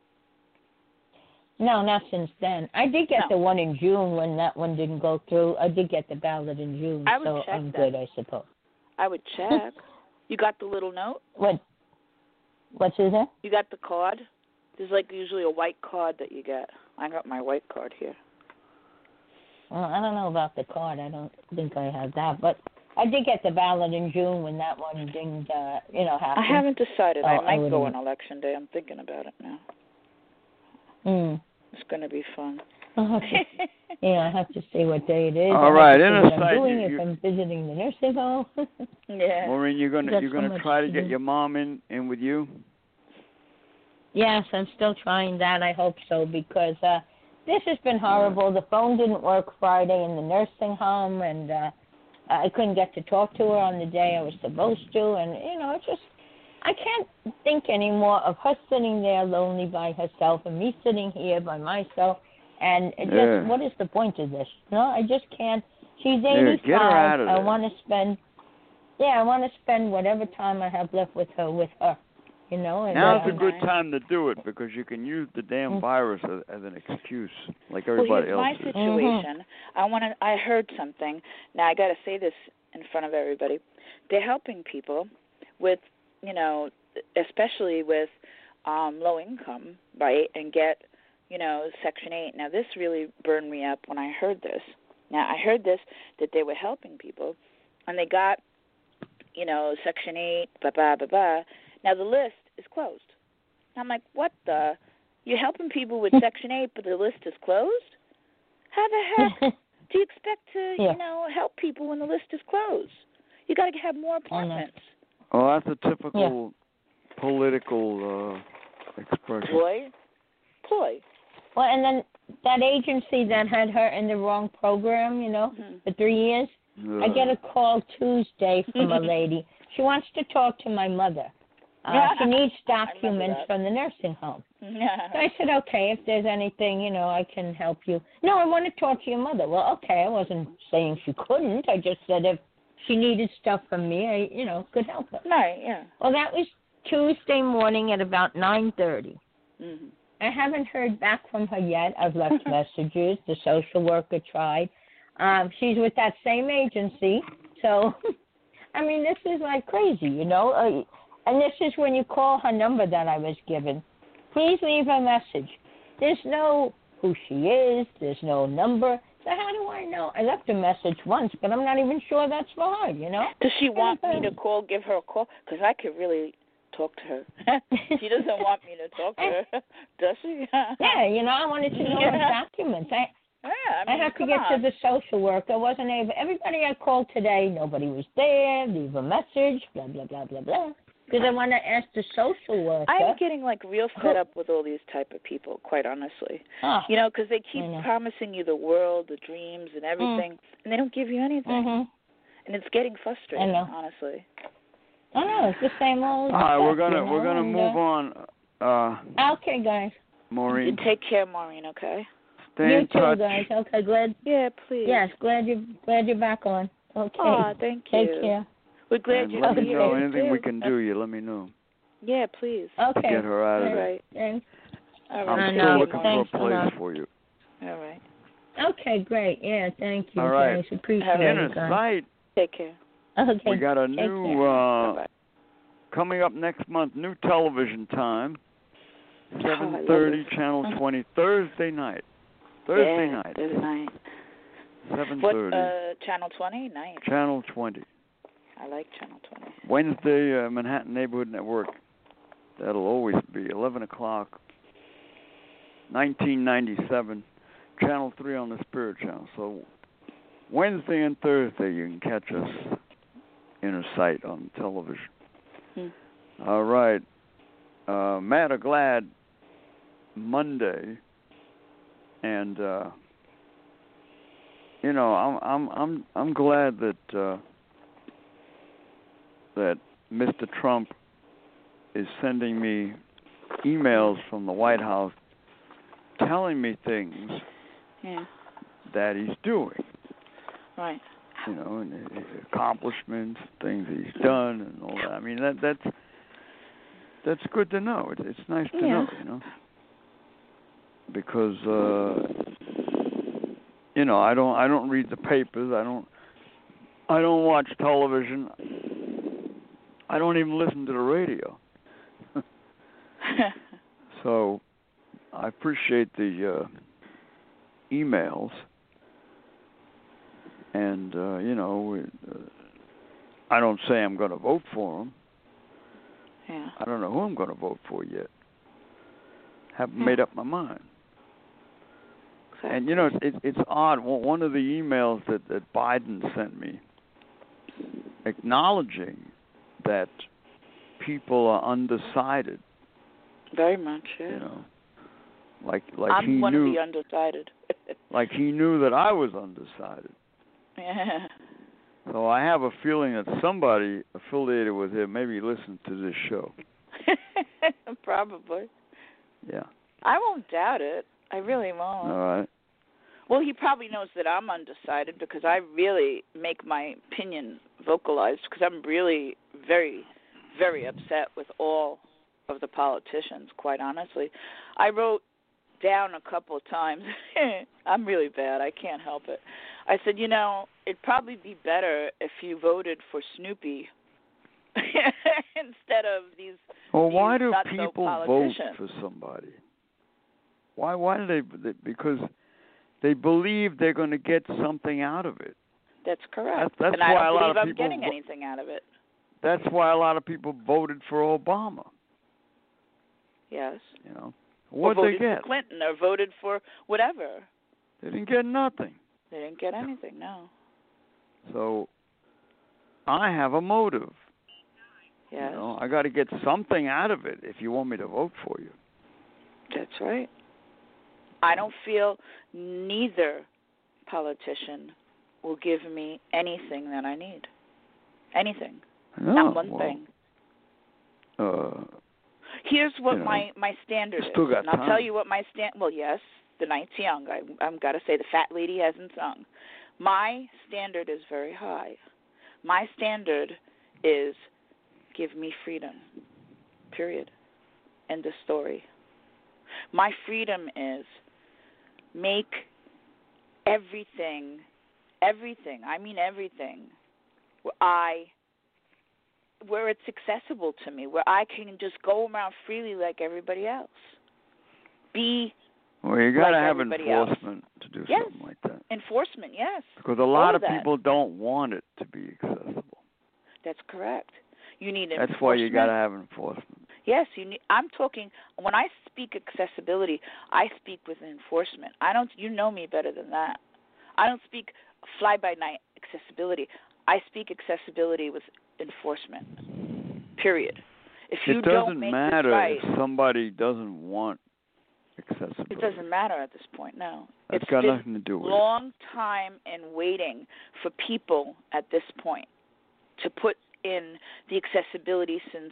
Speaker 4: No, not since then. I did get
Speaker 3: No.
Speaker 4: the one in June when that one didn't go through. I did get the ballot in June,
Speaker 3: I would
Speaker 4: so
Speaker 3: check
Speaker 4: I'm
Speaker 3: that.
Speaker 4: good, I suppose.
Speaker 3: I would check. You got the little note?
Speaker 4: What? What's is it?
Speaker 3: You got the card? There's like usually a white card that you get. I got my white card here.
Speaker 4: Well, I don't know about the card. I don't think I have that, but I did get the ballot in June when that one didn't, uh, you know, happen.
Speaker 3: I haven't decided.
Speaker 4: Oh,
Speaker 3: I
Speaker 4: I
Speaker 3: might go
Speaker 4: wouldn't-
Speaker 3: on election day. I'm thinking about it now.
Speaker 4: Mm.
Speaker 3: It's going to be fun.
Speaker 4: I'll have to, yeah, I have to see what day it is.
Speaker 2: All
Speaker 4: I'll
Speaker 2: right,
Speaker 4: have to see
Speaker 2: in
Speaker 4: what
Speaker 2: a
Speaker 4: I'm
Speaker 2: side,
Speaker 4: doing
Speaker 2: you-
Speaker 4: if
Speaker 2: you-
Speaker 4: I'm visiting the nursing home.
Speaker 3: Yeah.
Speaker 2: Maureen, you're gonna
Speaker 4: Got
Speaker 2: you're
Speaker 4: so
Speaker 2: gonna
Speaker 4: much
Speaker 2: try to
Speaker 4: to
Speaker 2: get
Speaker 4: do.
Speaker 2: your mom in in with you.
Speaker 4: Yes, I'm still trying that. I hope so because uh, this has been horrible. The phone didn't work Friday in the nursing home, and uh, I couldn't get to talk to her on the day I was supposed to. And you know, it's just I can't think anymore of her sitting there lonely by herself and me sitting here by myself. And it
Speaker 2: Yeah.
Speaker 4: just what is the point of this? You know, I just can't. She's
Speaker 2: Yeah,
Speaker 4: eighty-five.
Speaker 2: get her out of
Speaker 4: I
Speaker 2: there.
Speaker 4: want to spend. Yeah, I want to spend whatever time I have left with her with her. You know, and
Speaker 2: Now's
Speaker 4: uh,
Speaker 2: a good time to do it because you can use the damn
Speaker 4: Mm.
Speaker 2: virus as, as an excuse, like
Speaker 3: Well,
Speaker 2: everybody
Speaker 3: here's
Speaker 2: else
Speaker 3: my
Speaker 2: is.
Speaker 3: situation. I want to. I heard something. Now I got to say this in front of everybody. They're helping people with, you know, especially with um, low income, right, and get, you know, Section eight. Now this really burned me up when I heard this. Now I heard this that they were helping people, and they got, you know, Section eight, blah blah blah blah. Now the list is closed. I'm like, what the, You're helping people with Section eight, but the list is closed? How the heck do you expect to,
Speaker 4: Yeah.
Speaker 3: you know, help people when the list is closed? You got to have more apartments.
Speaker 2: Oh, that's a typical yeah. political uh, expression.
Speaker 3: Ploy? Ploy.
Speaker 4: Well, and then that agency that had her in the wrong program, you know, mm-hmm. for three years, uh. I get a call Tuesday from a lady. She wants to talk to my mother. Uh, she needs documents from the nursing home.
Speaker 3: Yeah.
Speaker 4: So I said, okay, if there's anything, you know, I can help you. No, I want to talk to your mother. Well, okay, I wasn't saying she couldn't. I just said if she needed stuff from me, I, you know, could help her.
Speaker 3: Right, yeah.
Speaker 4: Well, that was Tuesday morning at about nine thirty.
Speaker 3: Mm-hmm.
Speaker 4: I haven't heard back from her yet. I've left messages. The social worker tried. Um, she's with that same agency. So, I mean, this is like crazy, you know. Uh, and this is when you call her number that I was given. Please leave a message. There's no who she is. There's no number. So how do I know? I left a message once, but I'm not even sure that's for her, you know.
Speaker 3: Does she want me to call, give her a call? Because I could really talk to her. She doesn't want me to talk to her, does she?
Speaker 4: Yeah, you know, I wanted to know her documents. I,
Speaker 3: yeah, I, mean,
Speaker 4: I have to
Speaker 3: come
Speaker 4: get
Speaker 3: on.
Speaker 4: to the social worker. I wasn't able. Everybody I called today, nobody was there. Leave a message, blah, blah, blah, blah, blah. Because I want to ask the social worker.
Speaker 3: I'm getting, like, real fed up with all these type of people, quite honestly.
Speaker 4: Oh,
Speaker 3: you know, because they keep promising you the world, the dreams, and everything, mm. and they don't give you anything.
Speaker 4: Mm-hmm.
Speaker 3: And it's getting frustrating,
Speaker 4: I know.
Speaker 3: honestly.
Speaker 4: I know, it's the same old
Speaker 2: All right,
Speaker 4: stuff,
Speaker 2: we're gonna
Speaker 4: you know,
Speaker 2: we're gonna
Speaker 4: and,
Speaker 2: move
Speaker 4: uh,
Speaker 2: on. Uh,
Speaker 4: okay, guys.
Speaker 2: Maureen.
Speaker 3: You take care, Maureen. Okay.
Speaker 2: Stay
Speaker 4: you
Speaker 2: in
Speaker 4: too,
Speaker 2: touch.
Speaker 4: guys. Okay, glad.
Speaker 3: Yeah, please.
Speaker 4: Yes, glad you glad you're back on. Okay.
Speaker 3: Aw, thank you.
Speaker 4: Take care.
Speaker 3: We're glad
Speaker 2: and
Speaker 3: you're
Speaker 2: let me
Speaker 3: here.
Speaker 2: know anything
Speaker 3: too.
Speaker 2: we can do. You let me know.
Speaker 3: Yeah, please.
Speaker 4: Okay.
Speaker 2: To get her out of
Speaker 3: All
Speaker 2: there.
Speaker 3: right.
Speaker 4: Thanks.
Speaker 3: All right.
Speaker 2: I'm
Speaker 4: I
Speaker 2: still
Speaker 4: know.
Speaker 2: looking
Speaker 4: Thanks
Speaker 2: for a place
Speaker 4: a lot.
Speaker 2: for you.
Speaker 3: All right.
Speaker 4: Okay, great. Yeah, thank you,
Speaker 2: All right.
Speaker 4: guys. Appreciate
Speaker 3: All right.
Speaker 4: it,
Speaker 2: Inner
Speaker 4: guys.
Speaker 2: Sight.
Speaker 3: Take care.
Speaker 4: Okay.
Speaker 2: We got a
Speaker 4: Take
Speaker 2: new
Speaker 4: care.
Speaker 2: uh,
Speaker 3: Bye-bye.
Speaker 2: coming up next month. New television time.
Speaker 3: Oh,
Speaker 2: Seven thirty,
Speaker 3: it.
Speaker 2: channel twenty, Thursday night. Thursday
Speaker 3: yeah,
Speaker 2: night.
Speaker 3: Thursday night.
Speaker 2: Seven
Speaker 3: What?
Speaker 2: thirty.
Speaker 3: Uh, channel twenty. Nice.
Speaker 2: Channel twenty.
Speaker 3: I like channel twenty.
Speaker 2: Wednesday, uh, Manhattan Neighborhood Network. That'll always be eleven o'clock. nineteen ninety-seven. Channel three on the Spirit Channel. So Wednesday and Thursday you can catch us Inner Sight on television.
Speaker 3: Hmm.
Speaker 2: All right. Uh, Mad or Glad Monday, and uh, you know I'm I'm I'm I'm glad that uh, that Mister Trump is sending me emails from the White House telling me things
Speaker 3: yeah.
Speaker 2: that he's doing.
Speaker 3: Right.
Speaker 2: You know, and his accomplishments, things he's done, and all that. I mean, that that's that's good to know. It, it's nice to
Speaker 3: yeah.
Speaker 2: know, you know, because uh, you know I don't I don't read the papers. I don't I don't watch television. I don't even listen to the radio. So I appreciate the uh, emails. And, uh, you know, uh, I don't say I'm going to vote for him.
Speaker 3: Yeah.
Speaker 2: I don't know who I'm going to vote for yet. Haven't
Speaker 3: yeah.
Speaker 2: made up my mind.
Speaker 3: Exactly.
Speaker 2: And, you know, it's, it's, it's odd. One of the emails that, that Biden sent me acknowledging that people are undecided.
Speaker 3: Very much, yeah.
Speaker 2: You know, like, like
Speaker 3: I'm
Speaker 2: he
Speaker 3: one
Speaker 2: knew,
Speaker 3: of the undecided.
Speaker 2: like he knew that I was undecided.
Speaker 3: Yeah.
Speaker 2: So I have a feeling that somebody affiliated with him maybe listened to this show.
Speaker 3: Probably.
Speaker 2: Yeah.
Speaker 3: I won't doubt it. I really won't.
Speaker 2: All right.
Speaker 3: Well, he probably knows that I'm undecided because I really make my opinion vocalized because I'm really very, very upset with all of the politicians, quite honestly. I wrote down a couple of times. I'm really bad. I can't help it. I said, you know, it'd probably be better if you voted for Snoopy instead of these.
Speaker 2: Well,
Speaker 3: these
Speaker 2: why do
Speaker 3: nutso
Speaker 2: people vote
Speaker 3: politicians.
Speaker 2: for somebody? Why? Why do they? Because they believe they're going to get something out of it.
Speaker 3: That's correct.
Speaker 2: That's, that's
Speaker 3: and
Speaker 2: why
Speaker 3: I don't
Speaker 2: a lot
Speaker 3: believe
Speaker 2: of
Speaker 3: I'm
Speaker 2: people
Speaker 3: getting
Speaker 2: vo-
Speaker 3: anything out of it.
Speaker 2: That's why a lot of people voted for Obama.
Speaker 3: Yes.
Speaker 2: You know, What'd
Speaker 3: or
Speaker 2: they
Speaker 3: voted
Speaker 2: get?
Speaker 3: for Clinton or voted for whatever.
Speaker 2: They didn't get nothing.
Speaker 3: They didn't get anything, no.
Speaker 2: So I have a motive.
Speaker 3: Yes.
Speaker 2: You know, I got to get something out of it if you want me to vote for you.
Speaker 3: That's right. I don't feel neither politician will give me anything that I need. Anything.
Speaker 2: No,
Speaker 3: Not one
Speaker 2: well,
Speaker 3: thing.
Speaker 2: Uh,
Speaker 3: Here's what
Speaker 2: you know,
Speaker 3: my, my standard is.
Speaker 2: still got
Speaker 3: and I'll
Speaker 2: time.
Speaker 3: tell you what my stand. Well, yes, the night's young. I, I've got to say the fat lady hasn't sung. My standard is very high. My standard is give me freedom. Period. End of story. My freedom is make everything, everything, I mean everything, where I, where it's accessible to me, where I can just go around freely like everybody else. Be
Speaker 2: well, you got to
Speaker 3: like
Speaker 2: have
Speaker 3: everybody else.
Speaker 2: enforcement to do
Speaker 3: Yes.
Speaker 2: something like that.
Speaker 3: Enforcement, yes.
Speaker 2: Because a lot
Speaker 3: All
Speaker 2: of
Speaker 3: that.
Speaker 2: people don't want it to be accessible.
Speaker 3: That's correct. You need
Speaker 2: That's
Speaker 3: enforcement.
Speaker 2: why you got to have enforcement.
Speaker 3: Yes, you need. I'm talking when I speak accessibility. I speak with enforcement. I don't. You know me better than that. I don't speak fly by night accessibility. I speak accessibility with enforcement. Period. If you
Speaker 2: It doesn't
Speaker 3: don't make
Speaker 2: matter
Speaker 3: this right,
Speaker 2: if somebody doesn't want accessibility.
Speaker 3: it doesn't matter at this point. No,
Speaker 2: That's
Speaker 3: it's
Speaker 2: got
Speaker 3: been
Speaker 2: nothing to do with
Speaker 3: long time in waiting for people at this point to put in the accessibility since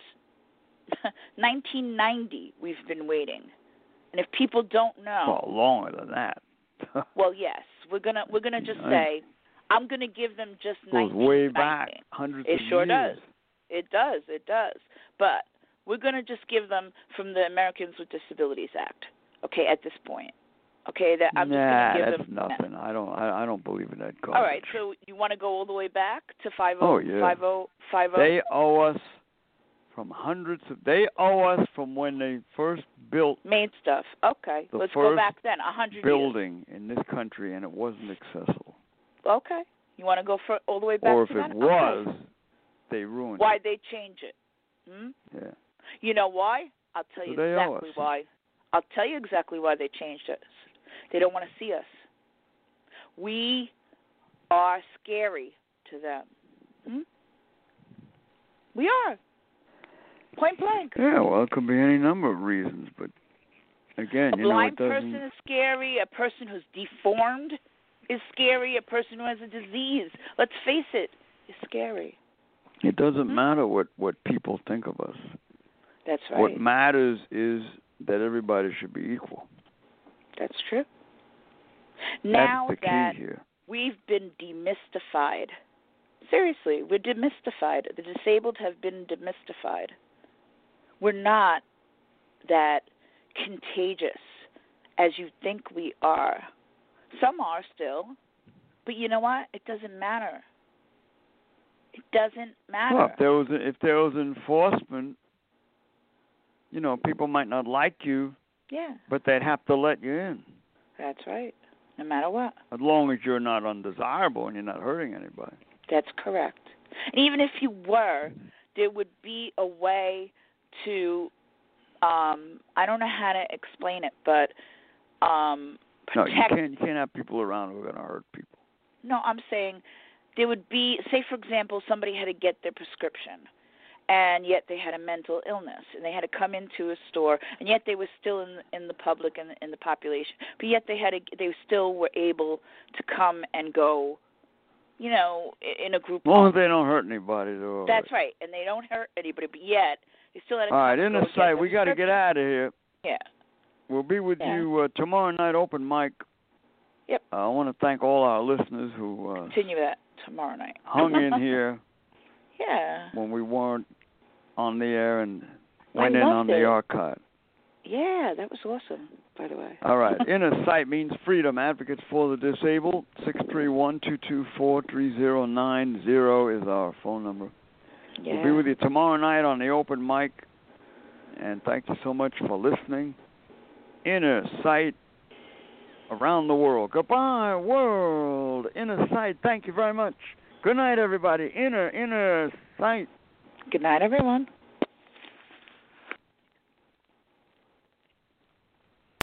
Speaker 3: nineteen ninety. We've been waiting, and if people don't know,
Speaker 2: well, longer than that.
Speaker 3: well, yes, we're gonna we're gonna just say, I'm gonna give them just
Speaker 2: Goes
Speaker 3: nineteen
Speaker 2: way
Speaker 3: ninety.
Speaker 2: back, hundreds
Speaker 3: It
Speaker 2: of
Speaker 3: sure
Speaker 2: years.
Speaker 3: does. It does. It does. But we're gonna just give them from the Americans with Disabilities Act. Okay, at this point. Okay, that I'm
Speaker 2: nah,
Speaker 3: just gonna give
Speaker 2: that's
Speaker 3: them
Speaker 2: nothing. I don't. I, I don't believe in that garbage.
Speaker 3: All right, so you want to go all the way back to five
Speaker 2: Oh,
Speaker 3: oh
Speaker 2: yeah.
Speaker 3: five oh five oh?
Speaker 2: They owe us from hundreds of. They owe us from when they first built
Speaker 3: Made stuff. Okay,
Speaker 2: the
Speaker 3: let's go
Speaker 2: first
Speaker 3: back then. A hundred years.
Speaker 2: building in this country, and it wasn't accessible.
Speaker 3: Okay, you want to go for all the way back
Speaker 2: Or if
Speaker 3: to that?
Speaker 2: it
Speaker 3: Okay.
Speaker 2: was, they ruined
Speaker 3: Why'd
Speaker 2: it.
Speaker 3: they change it? Hmm?
Speaker 2: Yeah.
Speaker 3: You know why? I'll tell you
Speaker 2: So they owe
Speaker 3: exactly
Speaker 2: us.
Speaker 3: why. I'll tell you exactly why they changed it. They don't want to see us. We are scary to them. Hmm? We are. Point blank.
Speaker 2: Yeah, well, it could be any number of reasons, but again,
Speaker 3: A
Speaker 2: you know,
Speaker 3: blind
Speaker 2: it doesn't.
Speaker 3: person is scary. A person who's deformed is scary. A person who has a disease, let's face it, is scary.
Speaker 2: It doesn't
Speaker 3: Hmm?
Speaker 2: matter what what people think of us.
Speaker 3: That's right.
Speaker 2: What matters is that everybody should be equal.
Speaker 3: That's true. Now
Speaker 2: That's the key
Speaker 3: that
Speaker 2: here.
Speaker 3: we've been demystified, seriously, we're demystified. The disabled have been demystified. We're not that contagious as you think we are. Some are still, but you know what? It doesn't matter. It doesn't matter.
Speaker 2: Well, if there was if there was enforcement, you know, people might not like you,
Speaker 3: Yeah,
Speaker 2: but they'd have to let you in,
Speaker 3: that's right. No matter what.
Speaker 2: as long as you're not undesirable and you're not hurting anybody.
Speaker 3: That's correct. And even if you were, there would be a way to, um, I don't know how to explain it, but um,
Speaker 2: No,
Speaker 3: protect.
Speaker 2: you can't. You can't have people around who are going to hurt people.
Speaker 3: No, I'm saying there would be, say, for example, somebody had to get their prescription, and yet they had a mental illness, and they had to come into a store, and yet they were still in in the public and in the population, but yet they had to, they still were able to come and go, you know, in a group
Speaker 2: As long
Speaker 3: home.
Speaker 2: as they don't hurt anybody, they're all
Speaker 3: That's
Speaker 2: right.
Speaker 3: right, and they don't hurt anybody, but yet they still had to
Speaker 2: All
Speaker 3: come
Speaker 2: right,
Speaker 3: and
Speaker 2: in
Speaker 3: go
Speaker 2: the
Speaker 3: get
Speaker 2: sight,
Speaker 3: their
Speaker 2: we got to get
Speaker 3: prescription.
Speaker 2: out of here.
Speaker 3: Yeah.
Speaker 2: We'll be with
Speaker 3: Yeah.
Speaker 2: you uh, tomorrow night, open mic.
Speaker 3: Yep.
Speaker 2: Uh, I want to thank all our listeners who uh,
Speaker 3: Continue that tomorrow night.
Speaker 2: hung in here
Speaker 3: Yeah.
Speaker 2: when we weren't on the air and
Speaker 3: I
Speaker 2: went in
Speaker 3: loved
Speaker 2: on
Speaker 3: it.
Speaker 2: the archive.
Speaker 3: Yeah, that was awesome, by the way.
Speaker 2: All right. Inner Sight means freedom. Advocates for the disabled. six three one, two two four, three zero nine zero is our phone number.
Speaker 3: Yeah.
Speaker 2: We'll be with you tomorrow night on the open mic. And thank you so much for listening. Inner Sight around the world. Goodbye, world. Inner Sight. Thank you very much. Good night, everybody. Inner, inner sight.
Speaker 3: Good night, everyone.